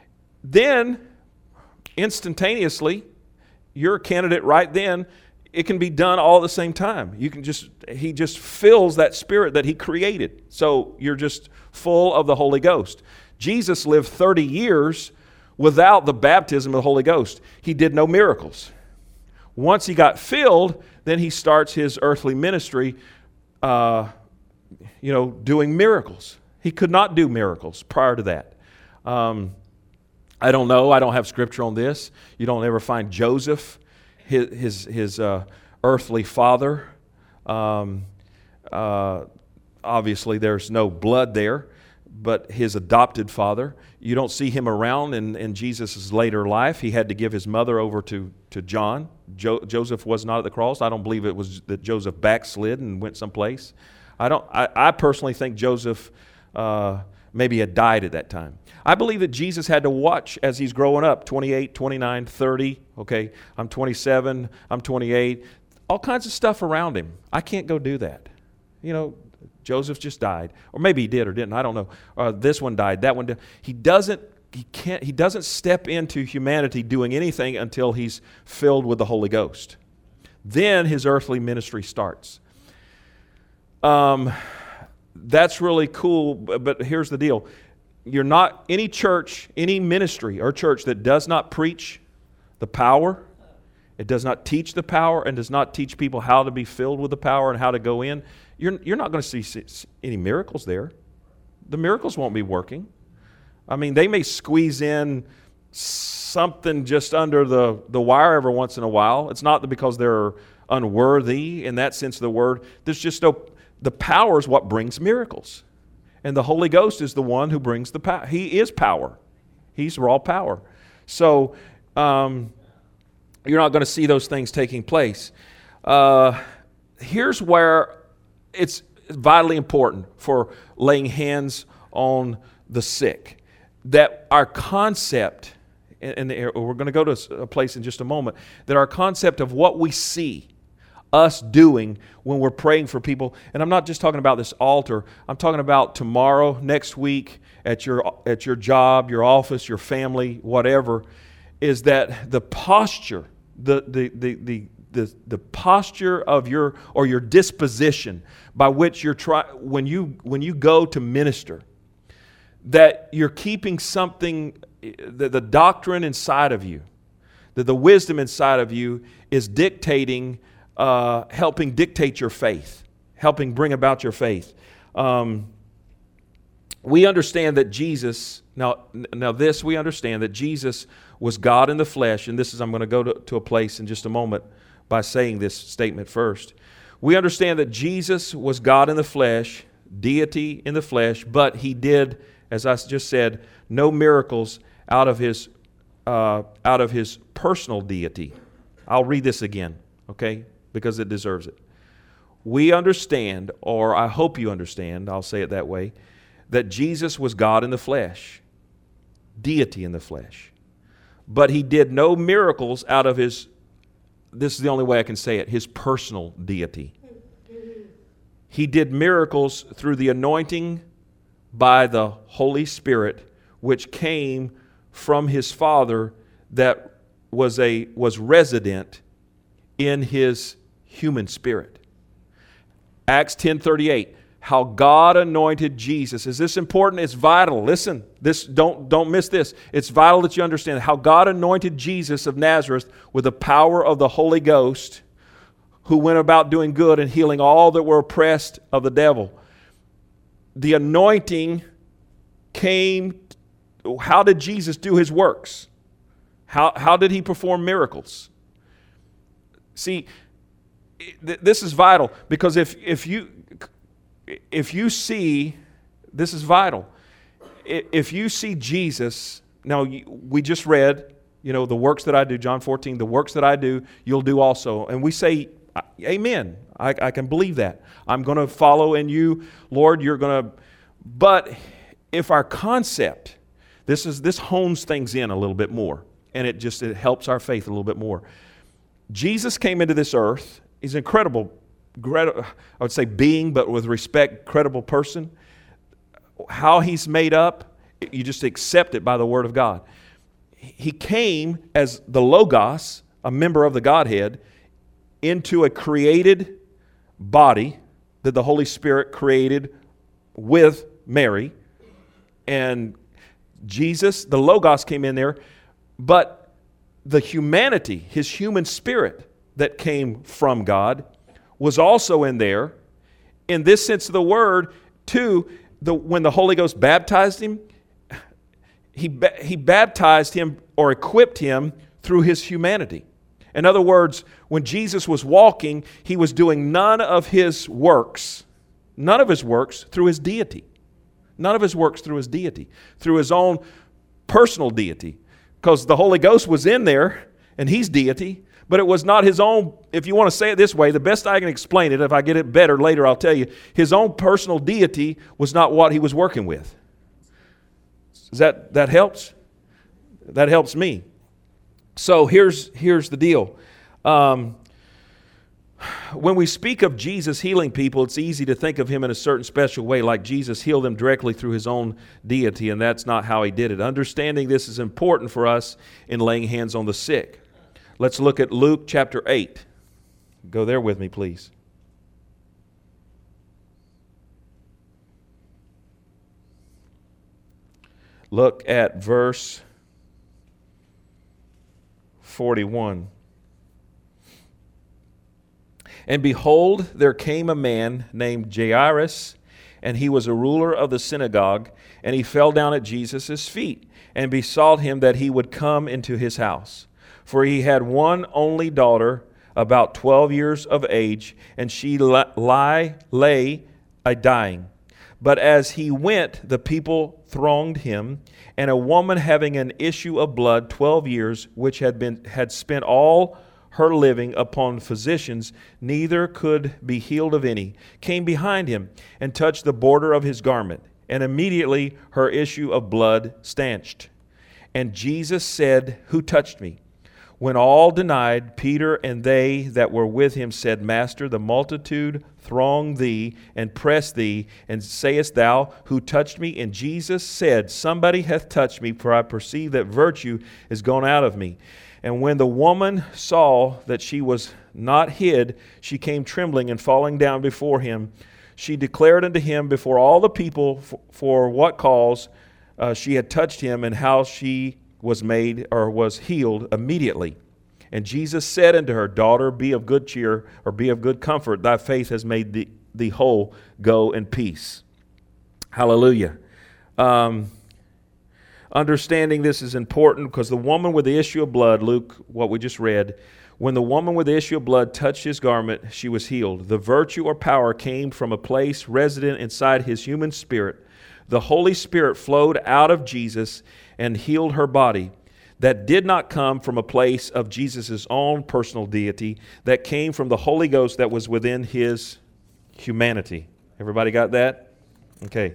Then, instantaneously, you're a candidate right then. It can be done all at the same time. You can just, He just fills that Spirit that He created. So you're just full of the Holy Ghost. Jesus lived thirty years without the baptism of the Holy Ghost. He did no miracles. Once He got filled, then He starts His earthly ministry, uh, you know, doing miracles. He could not do miracles prior to that. Um, I don't know. I don't have scripture on this. You don't ever find Joseph, his his, his uh, earthly father. Um, uh, obviously, there's no blood there, but his adopted father. You don't see him around in, in Jesus' later life. He had to give his mother over to, to John. Jo- Joseph was not at the cross. I don't believe it was that Joseph backslid and went someplace. I don't. I, I personally think Joseph uh, maybe had died at that time. I believe that Jesus had to watch as He's growing up, twenty-eight, twenty-nine, thirty. Okay, I'm twenty-seven, I'm twenty-eight. All kinds of stuff around Him. I can't go do that. You know, Joseph just died, or maybe he did or didn't. I don't know. Uh, this one died. That one did. He doesn't. He can't. He doesn't step into humanity doing anything until he's filled with the Holy Ghost. Then His earthly ministry starts. Um, that's really cool. But here's the deal: you're not any church, any ministry or church that does not preach the power. It does not teach the power and does not teach people how to be filled with the power and how to go in. You're, you're not going to see any miracles there. The miracles won't be working. I mean, they may squeeze in something just under the, the wire every once in a while. It's not because they're unworthy in that sense of the word. There's just no, the power is what brings miracles. And the Holy Ghost is the one who brings the power. He is power. He's raw power. So um, you're not going to see those things taking place. Uh, here's where it's vitally important for laying hands on the sick. That our concept, and we're going to go to a place in just a moment, that our concept of what we see us doing when we're praying for people, and I'm not just talking about this altar, I'm talking about tomorrow, next week, at your at your job, your office, your family, whatever, is that the posture, the the the the the, the posture of your or your disposition by which you're try when you when you go to minister, that you're keeping something, the, the doctrine inside of you, that the wisdom inside of you is dictating, uh, helping dictate your faith, helping bring about your faith. Um, we understand that Jesus, now, now this we understand that Jesus was God in the flesh, and this is, I'm going to go to, to a place in just a moment by saying this statement first. We understand that Jesus was God in the flesh, deity in the flesh, but He did, as I just said, no miracles out of his uh, out of his personal deity. I'll read this again, okay, because it deserves it. We understand, or I hope you understand, I'll say it that way, that Jesus was God in the flesh, deity in the flesh, but He did no miracles out of His, this is the only way I can say it, His personal deity. He did miracles through the anointing by the Holy Spirit, which came from His Father, that was a was resident in his human spirit. Acts ten thirty-eight, how God anointed Jesus. Is this important? It's vital. Listen, this don't, don't miss this. It's vital that you understand how God anointed Jesus of Nazareth with the power of the Holy Ghost, who went about doing good and healing all that were oppressed of the devil. The anointing came. How did Jesus do his works? How, how did he perform miracles? See, th- this is vital, because if, if you if you see, this is vital. If you see Jesus, now we just read, you know, the works that I do, John fourteen, the works that I do, you'll do also. And we say, amen. I, I can believe that. I'm going to follow in you, Lord, you're going to, but if our concept, this is this hones things in a little bit more, and it just it helps our faith a little bit more. Jesus came into this earth. He's an incredible, I would say being, but with respect, credible person. How he's made up, you just accept it by the Word of God. He came as the Logos, a member of the Godhead, into a created body that the Holy Spirit created with Mary. And Jesus, the Logos, came in there, but the humanity, his human spirit that came from God, was also in there. In this sense of the word, too, the, when the Holy Ghost baptized him, he, he baptized him or equipped him through his humanity. In other words, when Jesus was walking, he was doing none of his works, none of his works through his deity. None of his works through his deity, through his own personal deity. Because the Holy Ghost was in there, and he's deity, but it was not his own, if you want to say it this way, the best I can explain it, if I get it better later, I'll tell you, his own personal deity was not what he was working with. Does that, that helps? That helps me. So here's, here's the deal. Um, when we speak of Jesus healing people, it's easy to think of him in a certain special way, like Jesus healed them directly through his own deity, and that's not how he did it. Understanding this is important for us in laying hands on the sick. Let's look at Luke chapter eight. Go there with me, please. Look at verse forty-one. And behold, there came a man named Jairus, and he was a ruler of the synagogue, and he fell down at Jesus' feet and besought him that he would come into his house. For he had one only daughter, about twelve years of age, and she lie, lay a dying. But as he went, the people thronged him, and a woman having an issue of blood twelve years, which had been had spent all her living upon physicians, neither could be healed of any, came behind him and touched the border of his garment, and immediately her issue of blood stanched. And Jesus said, Who touched me? When all denied, Peter and they that were with him said, Master, the multitude throng thee and press thee, and sayest thou, Who touched me? And Jesus said, Somebody hath touched me, for I perceive that virtue is gone out of me. And when the woman saw that she was not hid, she came trembling and falling down before him. She declared unto him before all the people for, for what cause uh, she had touched him, and how she was made or was healed immediately. And Jesus said unto her, Daughter, be of good cheer, or be of good comfort. Thy faith has made thee, thee whole. Go in peace. Hallelujah. Um, understanding this is important because the woman with the issue of blood, Luke, what we just read, when the woman with the issue of blood touched his garment, she was healed. The virtue or power came from a place resident inside his human spirit. The Holy Spirit flowed out of Jesus and healed her body. That did not come from a place of Jesus' own personal deity. That came from the Holy Ghost that was within his humanity. Everybody got that? Okay.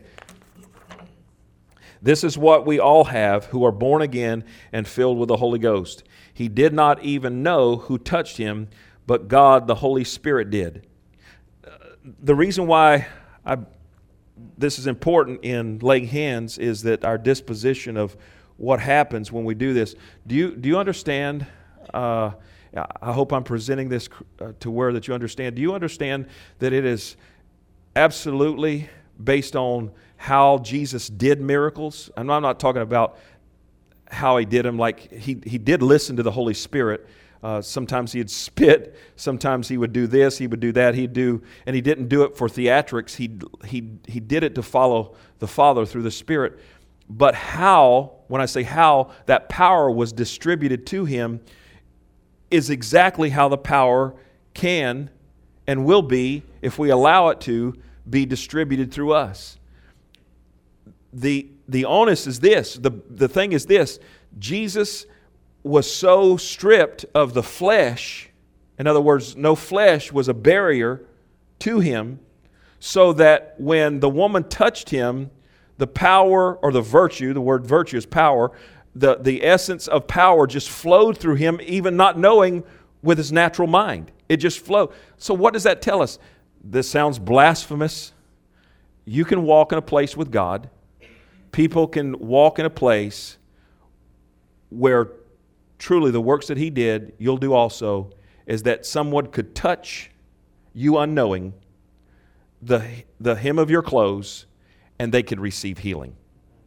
This is what we all have who are born again and filled with the Holy Ghost. He did not even know who touched him, but God, the Holy Spirit, did. The reason why I, this is important in laying hands is that our disposition of what happens when we do this. Do you do you understand? Uh, I hope I'm presenting this uh, to where that you understand. Do you understand that it is absolutely based on how Jesus did miracles? I'm not, I'm not talking about how he did them. Like he, he did listen to the Holy Spirit. Uh, sometimes he'd spit. Sometimes he would do this. He would do that. He'd do, and he didn't do it for theatrics. He he he did it to follow the Father through the Spirit. But how, when I say how, that power was distributed to him is exactly how the power can and will be, if we allow it to, be distributed through us. The the onus is this. The, the thing is this. Jesus was so stripped of the flesh. In other words, no flesh was a barrier to him, so that when the woman touched him, the power or the virtue, the word virtue is power, the, the essence of power just flowed through him, even not knowing with his natural mind. It just flowed. So what does that tell us? This sounds blasphemous. You can walk in a place with God. People can walk in a place where truly the works that he did, you'll do also, is that someone could touch you unknowing, the, the hem of your clothes, and they could receive healing.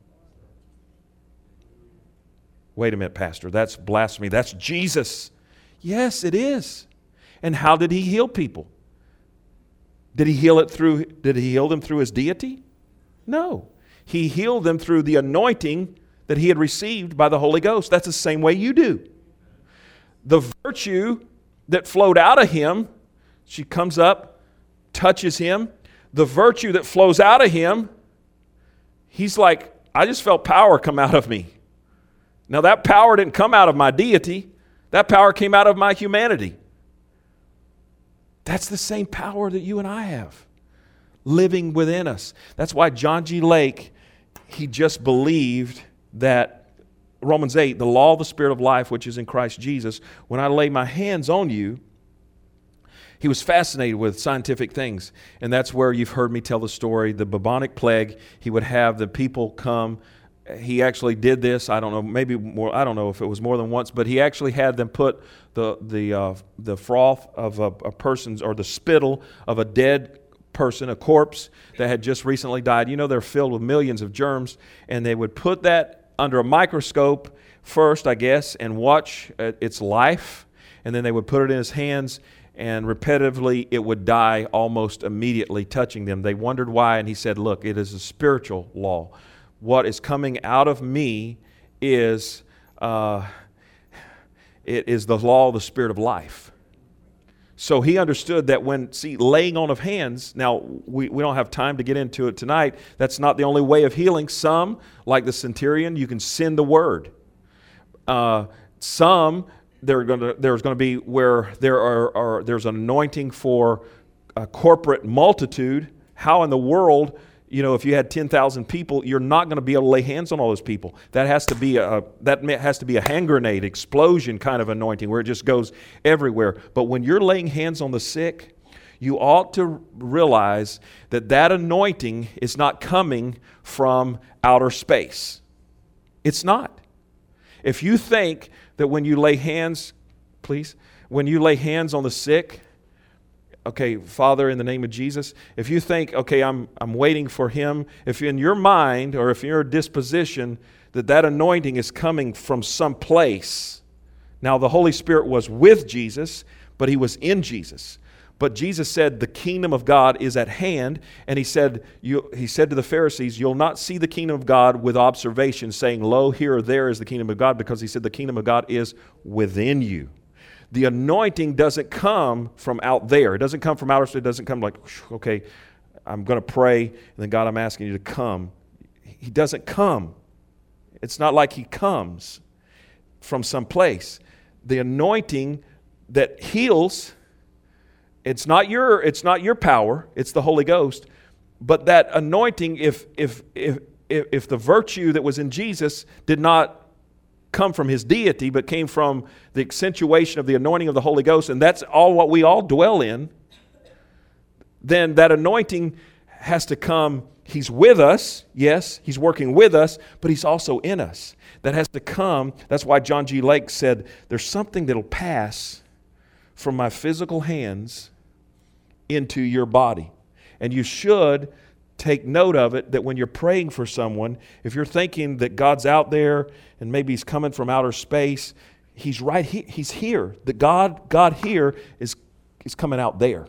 Wait a minute, Pastor, that's blasphemy. That's Jesus. Yes, it is. And how did he heal people? Did he heal it through, did he heal them through his deity? No. He healed them through the anointing that he had received by the Holy Ghost. That's the same way you do. The virtue that flowed out of him, she comes up, touches him. The virtue that flows out of him, he's like, I just felt power come out of me. Now that power didn't come out of my deity. That power came out of my humanity. That's the same power that you and I have living within us. That's why John G. Lake, he just believed that Romans eight, the law of the Spirit of life, which is in Christ Jesus, when I lay my hands on you, he was fascinated with scientific things. And that's where you've heard me tell the story, the bubonic plague. He would have the people come. He actually did this, I don't know, maybe more, I don't know if it was more than once, but he actually had them put the the uh, the froth of a, a person's, or the spittle of a dead person, a corpse that had just recently died. You know, they're filled with millions of germs, and they would put that under a microscope first, I guess, and watch its life, and then they would put it in his hands, and repetitively it would die almost immediately touching them. They wondered why, and he said, look, it is a spiritual law. What is coming out of me is uh, it is the law of the Spirit of life. So he understood that when, see, laying on of hands, now we, we don't have time to get into it tonight. That's not the only way of healing. Some, like the centurion, you can send the word. Uh, some, they're gonna, there's going to be where there are, are there's an anointing for a corporate multitude. How in the world, you know, if you had ten thousand people, you're not going to be able to lay hands on all those people. That has to be a that has to be a hand grenade explosion kind of anointing where it just goes everywhere. But when you're laying hands on the sick, you ought to realize that that anointing is not coming from outer space. It's not. If you think that when you lay hands, please, when you lay hands on the sick, okay, Father, in the name of Jesus, if you think, okay, I'm I'm waiting for him, if in your mind or if in your disposition that that anointing is coming from some place. Now, the Holy Spirit was with Jesus, but he was in Jesus. But Jesus said the kingdom of God is at hand, and he said, you, he said to the Pharisees, you'll not see the kingdom of God with observation, saying, lo, here or there is the kingdom of God, because he said the kingdom of God is within you. The anointing doesn't come from out there. It doesn't come from outer space. It doesn't come like, okay, I'm going to pray, and then God, I'm asking you to come. He doesn't come. It's not like he comes from some place. The anointing that heals, it's not your, it's not your power, it's the Holy Ghost. But that anointing, if if if if, if the virtue that was in Jesus did not come from his deity, but came from the accentuation of the anointing of the Holy Ghost, and that's all what we all dwell in, then that anointing has to come. He's with us, yes, he's working with us, but he's also in us. That has to come. That's why John G. Lake said, there's something that'll pass from my physical hands into your body. And you should take note of it, that when you're praying for someone, if you're thinking that God's out there and maybe He's coming from outer space, He's right here. He's here. The God, God here is, is coming out there.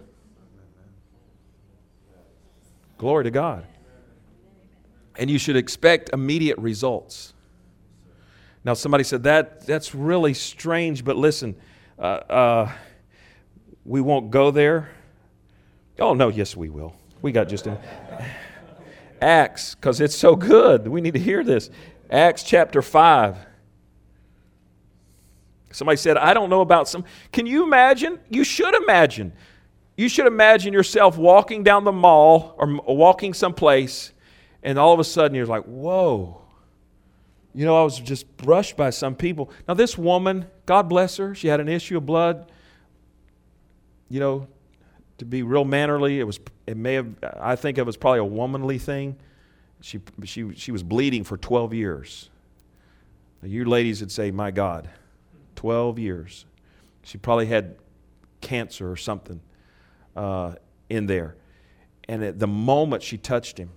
Glory to God. And you should expect immediate results. Now, somebody said, that that's really strange, but listen, uh, uh, we won't go there. Oh, no, yes, we will. We got just in Acts, because it's so good. We need to hear this. Acts chapter five. Somebody said, I don't know about some. Can you imagine? You should imagine. You should imagine yourself walking down the mall or walking someplace, and all of a sudden you're like, whoa. You know, I was just brushed by some people. Now, this woman, God bless her, she had an issue of blood. You know, to be real mannerly, it was. It may have. I think it was probably a womanly thing. She she she was bleeding for twelve years. Now, you ladies would say, "My God, twelve years." She probably had cancer or something uh, in there. And at the moment she touched him,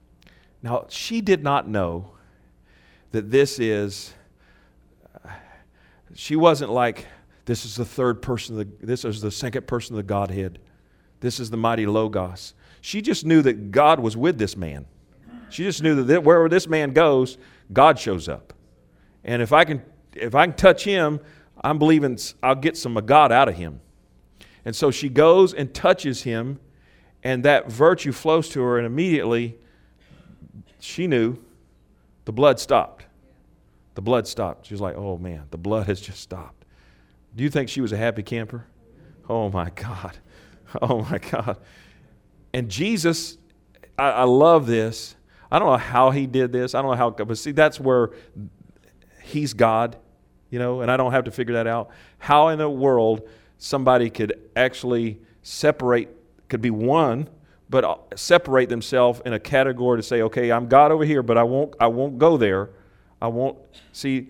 now she did not know that this is. Uh, she wasn't like, this is the third person. Of the, this is the second person of the Godhead. This is the mighty Logos. She just knew that God was with this man. She just knew that wherever this man goes, God shows up. And if I can, if I can touch him, I'm believing I'll get some of God out of him. And so she goes and touches him, and that virtue flows to her, and immediately she knew the blood stopped. The blood stopped. She was like, oh man, the blood has just stopped. Do you think she was a happy camper? Oh my God. Oh my God. And Jesus, I, I love this. I don't know how he did this. I don't know how, but see, that's where he's God, you know, and I don't have to figure that out. How in the world somebody could actually separate, could be one, but separate themselves in a category to say, okay, I'm God over here, but I won't, I won't go there. I won't see.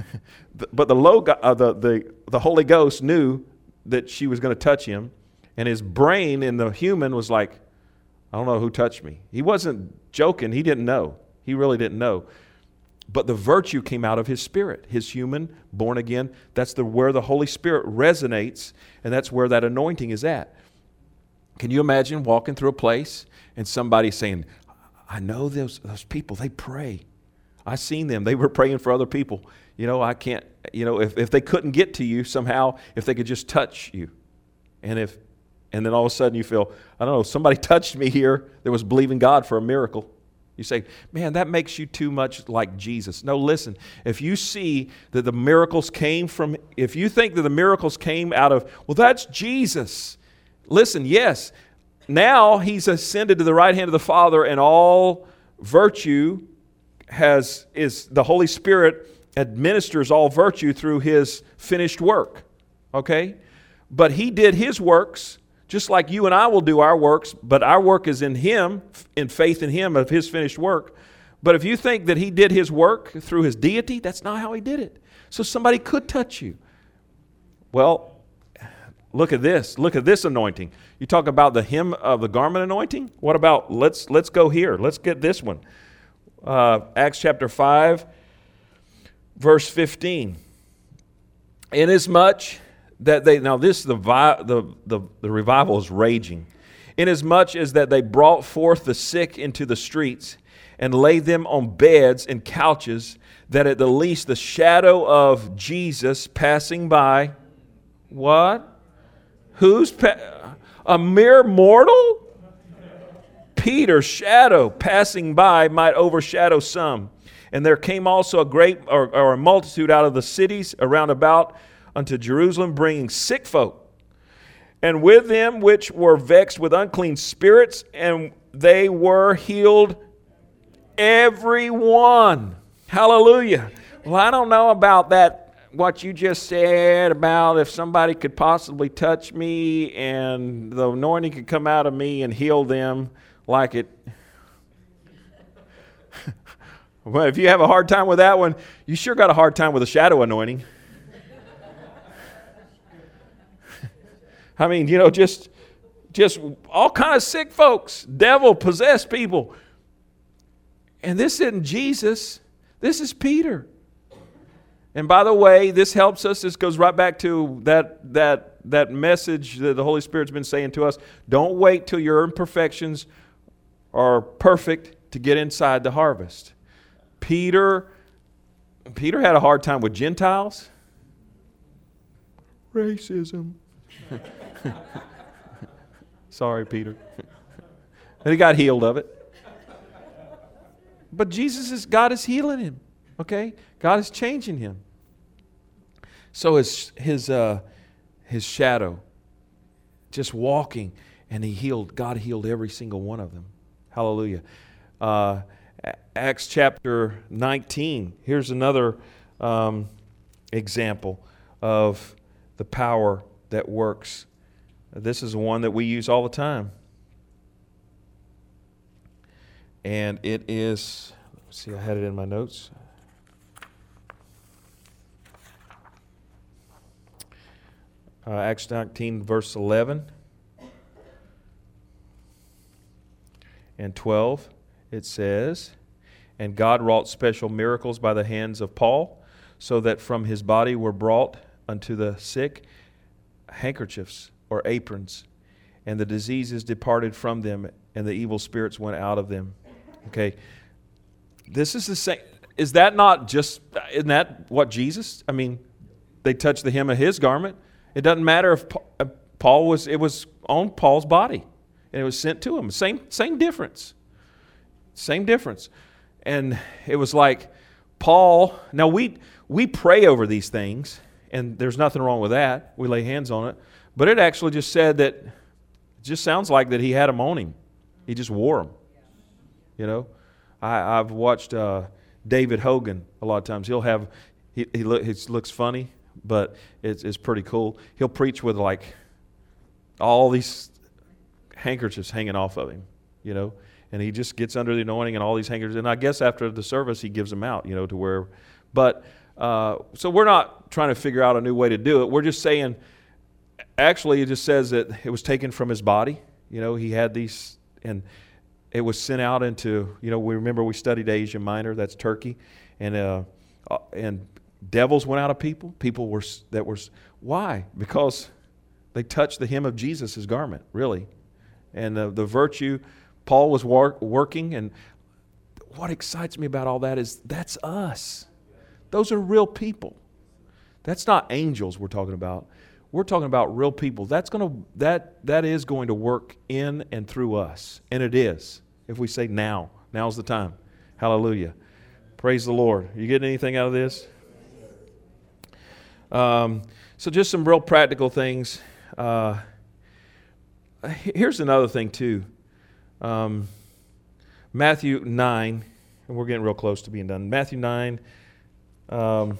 But the, logo, uh, the the the Holy Ghost knew that she was going to touch him, and his brain in the human was like, I don't know who touched me. He wasn't joking. He didn't know. He really didn't know. But the virtue came out of his spirit, his human, born again. That's the where the Holy Spirit resonates, and that's where that anointing is at. Can you imagine walking through a place and somebody saying, I know those those people, they pray. I seen them. They were praying for other people. You know, I can't, you know, if, if they couldn't get to you somehow, if they could just touch you. And if, and then all of a sudden you feel, I don't know, somebody touched me here that was believing God for a miracle. You say, man, that makes you too much like Jesus. No, listen, if you see that the miracles came from, if you think that the miracles came out of, well, that's Jesus. Listen, yes, now he's ascended to the right hand of the Father, and all virtue has, is the Holy Spirit administers all virtue through his finished work. Okay? But he did his works just like you and I will do our works, but our work is in him, in faith in him of his finished work. But if you think that he did his work through his deity, that's not how he did it. So somebody could touch you. Well, look at this. Look at this anointing. You talk about the hem of the garment anointing. What about, let's let's go here. Let's get this one. Uh, Acts chapter five, verse fifteen. Inasmuch that they, now this, the, the, the, the revival is raging. Inasmuch as that they brought forth the sick into the streets and laid them on beds and couches, that at the least the shadow of Jesus passing by, what? Who's, pa- a mere mortal? Peter's shadow passing by might overshadow some. And there came also a great, or, or a multitude out of the cities around about unto Jerusalem, bringing sick folk, and with them which were vexed with unclean spirits, and they were healed every one. Hallelujah. Well, I don't know about that, what you just said about if somebody could possibly touch me and the anointing could come out of me and heal them like it. Well, if you have a hard time with that one, you sure got a hard time with a shadow anointing. I mean, you know, just, just all kind of sick folks, devil-possessed people. And this isn't Jesus. This is Peter. And by the way, this helps us. This goes right back to that, that, that message that the Holy Spirit's been saying to us. Don't wait till your imperfections are perfect to get inside the harvest. Peter, Peter had a hard time with Gentiles. Racism. Sorry, Peter. And he got healed of it. But Jesus is, God is healing him. Okay? God is changing him. So his his uh, his shadow, just walking, and he healed. God healed every single one of them. Hallelujah. Uh, Acts chapter nineteen. Here's another um, example of the power that works. This is one that we use all the time. And it is, let's see, I had it in my notes. Uh, Acts nineteen, verse eleven and twelve, it says, "And God wrought special miracles by the hands of Paul, so that from his body were brought unto the sick handkerchiefs or aprons, and the diseases departed from them, and the evil spirits went out of them." Okay, this is the same. Is that not just, isn't that what Jesus, I mean, they touched the hem of his garment. It doesn't matter if Paul was, it was on Paul's body, and it was sent to him. Same, same difference. Same difference. And it was like Paul, now we, we pray over these things, and there's nothing wrong with that. We lay hands on it. But it actually just said that, it just sounds like that he had them on him. He just wore them. You know, I, I've watched uh, David Hogan a lot of times. He'll have, he, he, look, he looks funny, but it's, it's pretty cool. He'll preach with like all these handkerchiefs hanging off of him, you know, and he just gets under the anointing and all these handkerchiefs. And I guess after the service, he gives them out, you know, to where, but, uh, so we're not trying to figure out a new way to do it. We're just saying, actually, it just says that it was taken from his body. You know, he had these, and it was sent out into, you know, we remember we studied Asia Minor, that's Turkey, and uh, and devils went out of people. People were that were why? Because they touched the hem of Jesus' garment, really, and uh, the virtue. Paul was war- working, and what excites me about all that is that's us. Those are real people. That's not angels we're talking about. We're talking about real people. That's gonna that that is going to work in and through us, and it is. If we say now, now's the time. Hallelujah! Praise the Lord. You getting anything out of this? Um, so just some real practical things. Uh, here's another thing too. Um, Matthew nine, and we're getting real close to being done. Matthew nine. Um,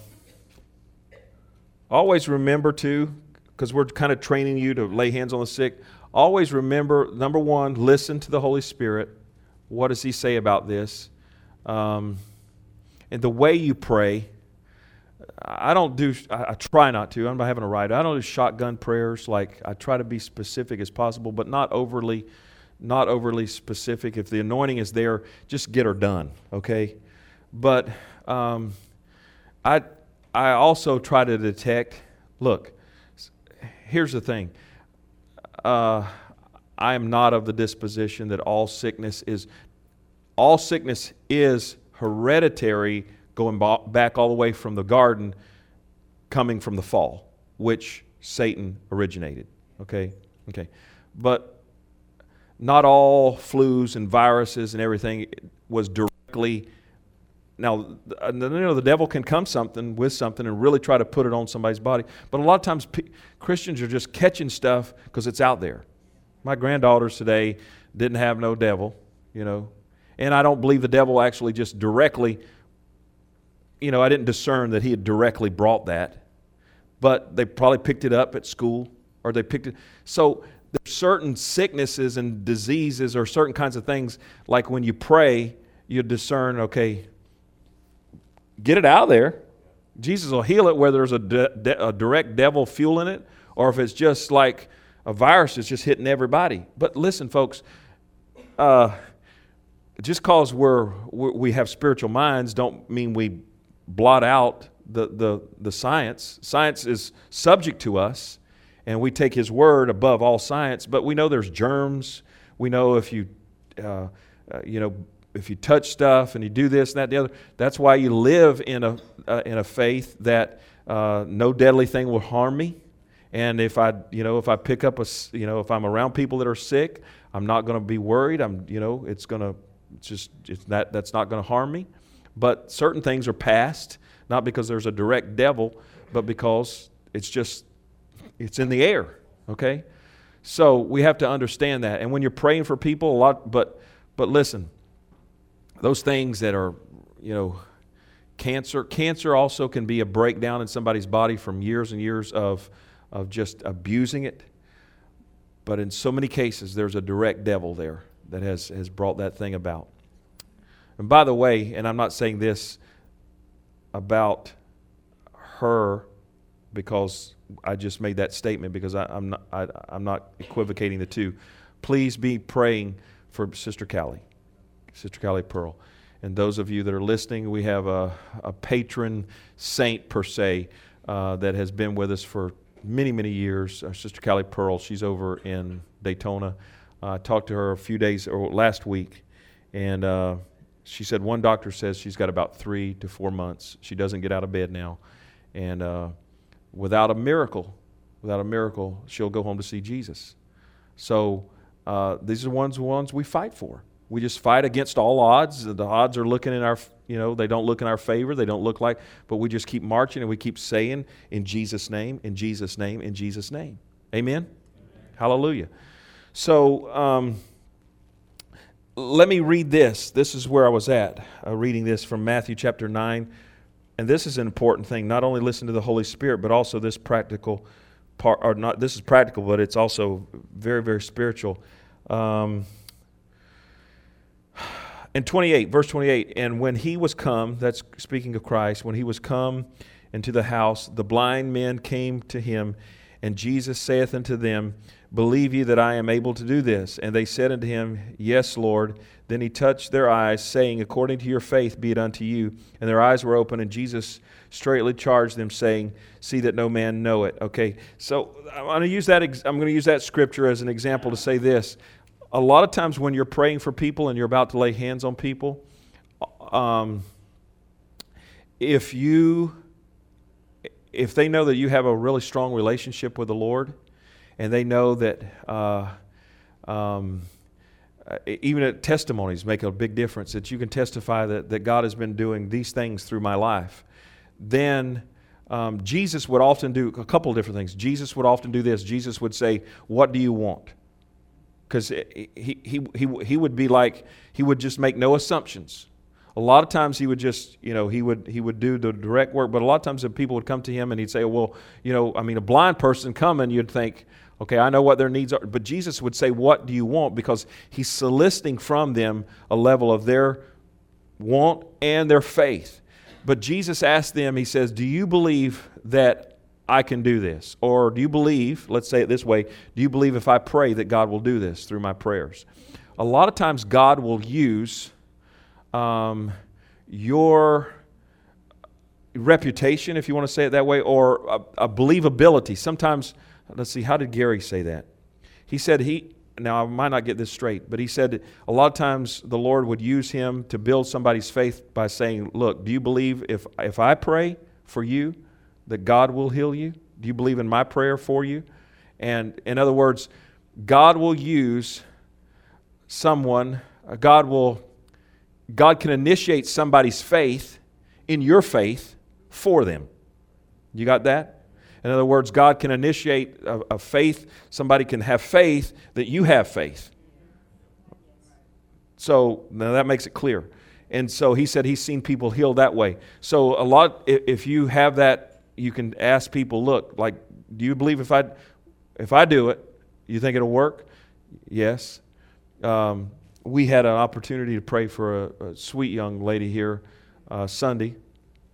always remember to. Because we're kind of training you to lay hands on the sick. Always remember, number one, listen to the Holy Spirit. What does He say about this? Um, and the way you pray, I don't do, I, I try not to. I'm not having a right. I don't do shotgun prayers. Like, I try to be specific as possible, but not overly, not overly specific. If the anointing is there, just get her done, okay? But um, I, I also try to detect, look, here's the thing. Uh, I am not of the disposition that all sickness is, all sickness is hereditary, going back all the way from the garden, coming from the fall, which Satan originated. Okay, okay, but not all flus and viruses and everything was directly. Now, you know, the devil can come something with something and really try to put it on somebody's body. But a lot of times p- Christians are just catching stuff because it's out there. My granddaughters today didn't have no devil, you know. And I don't believe the devil actually just directly, you know, I didn't discern that he had directly brought that. But they probably picked it up at school, or they picked it. So there's certain sicknesses and diseases or certain kinds of things, like when you pray, you discern, okay, get it out of there. Jesus will heal it, whether there's a, de- de- a direct devil fueling it, or if it's just like a a virus is just hitting everybody. But listen, folks, uh, just because we're, we're we have spiritual minds don't mean we blot out the, the, the science. Science is subject to us, and we take His Word above all science. But we know there's germs. We know if you, uh, uh, you know, if you touch stuff and you do this and that and the other, that's why you live in a uh, in a faith that uh, no deadly thing will harm me. And if I, you know, if I pick up a, you know, if I'm around people that are sick, I'm not going to be worried. I'm, you know, it's going to, it's just, it's that that's not going to harm me. But certain things are past, not because there's a direct devil, but because it's just, it's in the air. Okay, so we have to understand that. And when you're praying for people, a lot, but but listen, those things that are, you know, cancer, cancer also can be a breakdown in somebody's body from years and years of of just abusing it. But in so many cases, there's a direct devil there that has, has brought that thing about. And by the way, and I'm not saying this about her because I just made that statement, because I, I'm not I, I'm not equivocating the two. Please be praying for Sister Callie, Sister Callie Pearl. And those of you that are listening, we have a, a patron saint per se uh, that has been with us for many, many years. Our Sister Callie Pearl, she's over in Daytona. I uh, talked to her a few days, or last week, and uh, she said one doctor says she's got about three to four months. She doesn't get out of bed now. And uh, without a miracle, without a miracle, she'll go home to see Jesus. So uh, these are ones ones we fight for. We just fight against all odds. The odds are looking in our, you know, they don't look in our favor. They don't look like, but we just keep marching and we keep saying, in Jesus' name, in Jesus' name, in Jesus' name. Amen? Amen. Hallelujah. So um, let me read this. This is where I was at, uh, reading this from Matthew chapter nine. And this is an important thing. Not only listen to the Holy Spirit, but also this practical part, or not, this is practical, but it's also very, very spiritual. Um In twenty-eight, verse twenty-eight, and when he was come, that's speaking of Christ, when he was come into the house, the blind men came to him, and Jesus saith unto them, Believe ye that I am able to do this? And they said unto him, Yes, Lord. Then he touched their eyes, saying, According to your faith be it unto you. And their eyes were open, and Jesus straightly charged them, saying, See that no man know it. Okay, so I'm going to use that. I'm going to use that scripture as an example to say this. A lot of times when you're praying for people and you're about to lay hands on people, um, if you, if they know that you have a really strong relationship with the Lord, and they know that uh, um, even at testimonies make a big difference, that you can testify that, that God has been doing these things through my life, then um, Jesus would often do a couple of different things. Jesus would often do this. Jesus would say, What do you want? Because he, he, he, he would be like, he would just make no assumptions. A lot of times he would just, you know, he would he would do the direct work, but a lot of times the people would come to him and he'd say, well, you know, I mean, a blind person coming, you'd think, okay, I know what their needs are. But Jesus would say, what do you want? Because he's soliciting from them a level of their want and their faith. But Jesus asked them, he says, do you believe that I can do this? Or do you believe, let's say it this way, do you believe if I pray that God will do this through my prayers? A lot of times God will use um, your reputation, if you want to say it that way, or a, a believability. Sometimes, let's see, how did Gary say that? He said he, now I might not get this straight, but he said a lot of times the Lord would use him to build somebody's faith by saying, look, do you believe if if I pray for you, that God will heal you? Do you believe in my prayer for you? And in other words, God will use someone, God will, God can initiate somebody's faith in your faith for them. You got that? In other words, God can initiate a, a faith, somebody can have faith that you have faith. So now that makes it clear. And so he said he's seen people healed that way. So a lot, if you have that, you can ask people, look, like, do you believe if I if I do it, you think it'll work? Yes. Um, we had an opportunity to pray for a, a sweet young lady here uh, Sunday.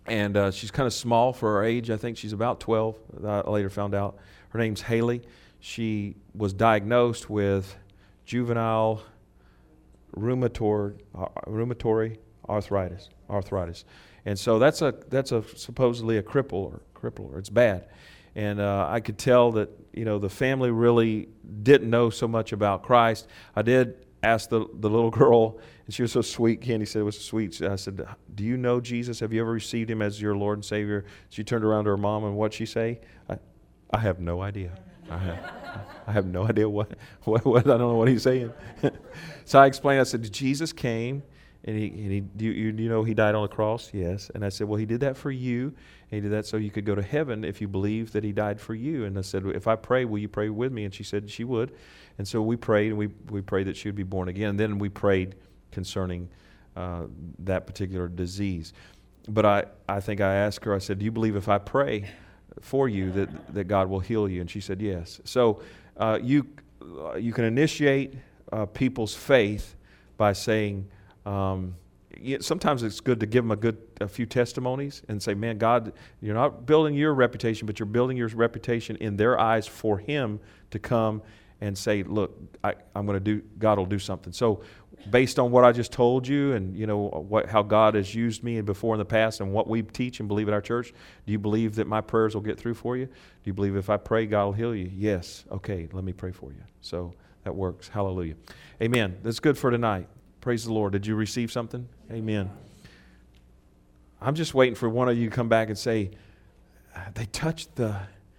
And uh, she's kind of small for her age. I think she's about twelve. I later found out. Her name's Haley. She was diagnosed with juvenile rheumatoid, uh, rheumatoid arthritis. Arthritis, and so that's a that's a supposedly a crippler. Crippler. It's bad, and uh, I could tell that you know the family really didn't know so much about Christ. I did ask the the little girl, and she was so sweet. Candy said it was so sweet. I said, "Do you know Jesus? Have you ever received Him as your Lord and Savior?" She turned around to her mom, and what'd she say? I, I have no idea. I have, I have no idea what, what, what, I don't know what he's saying. So I explained, I said, Jesus came, and he, and he do you, you know he died on the cross? Yes. And I said, well, he did that for you, and he did that so you could go to heaven if you believe that he died for you. And I said, if I pray, will you pray with me? And she said she would. And so we prayed, and we, we prayed that she would be born again. And then we prayed concerning uh, that particular disease. But I, I think I asked her, I said, do you believe if I pray for you that, that God will heal you? And she said yes. So uh, you uh, you can initiate uh, people's faith by saying, um, you, sometimes it's good to give them a good a few testimonies and say, man, God, you're not building your reputation, but you're building your reputation in their eyes for Him to come and say, look, I, I'm going to do, God will do something. So based on what I just told you and, you know, what how God has used me before in the past and what we teach and believe at our church, do you believe that my prayers will get through for you? Do you believe if I pray, God will heal you? Yes. Okay, let me pray for you. So that works. Hallelujah. Amen. That's good for tonight. Praise the Lord. Did you receive something? Amen. I'm just waiting for one of you to come back and say, they touched the,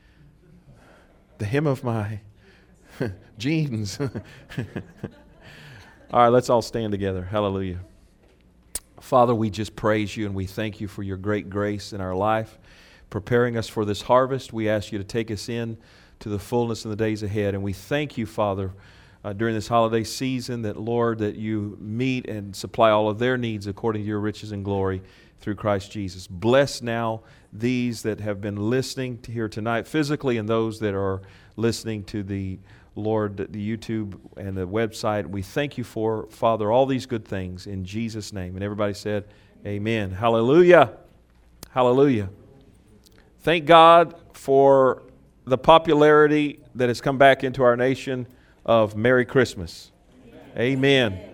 the hem of my jeans. All right, let's all stand together. Hallelujah. Father, we just praise you and we thank you for your great grace in our life, preparing us for this harvest. We ask you to take us in to the fullness in the days ahead. And we thank you, Father, uh, during this holiday season that, Lord, that you meet and supply all of their needs according to your riches and glory through Christ Jesus. Bless now these that have been listening to here tonight physically and those that are listening to the Lord, the YouTube and the website. We thank you for, Father, all these good things in Jesus' name. And everybody said, amen. Hallelujah. Hallelujah. Thank God for the popularity that has come back into our nation of Merry Christmas. Amen. Amen.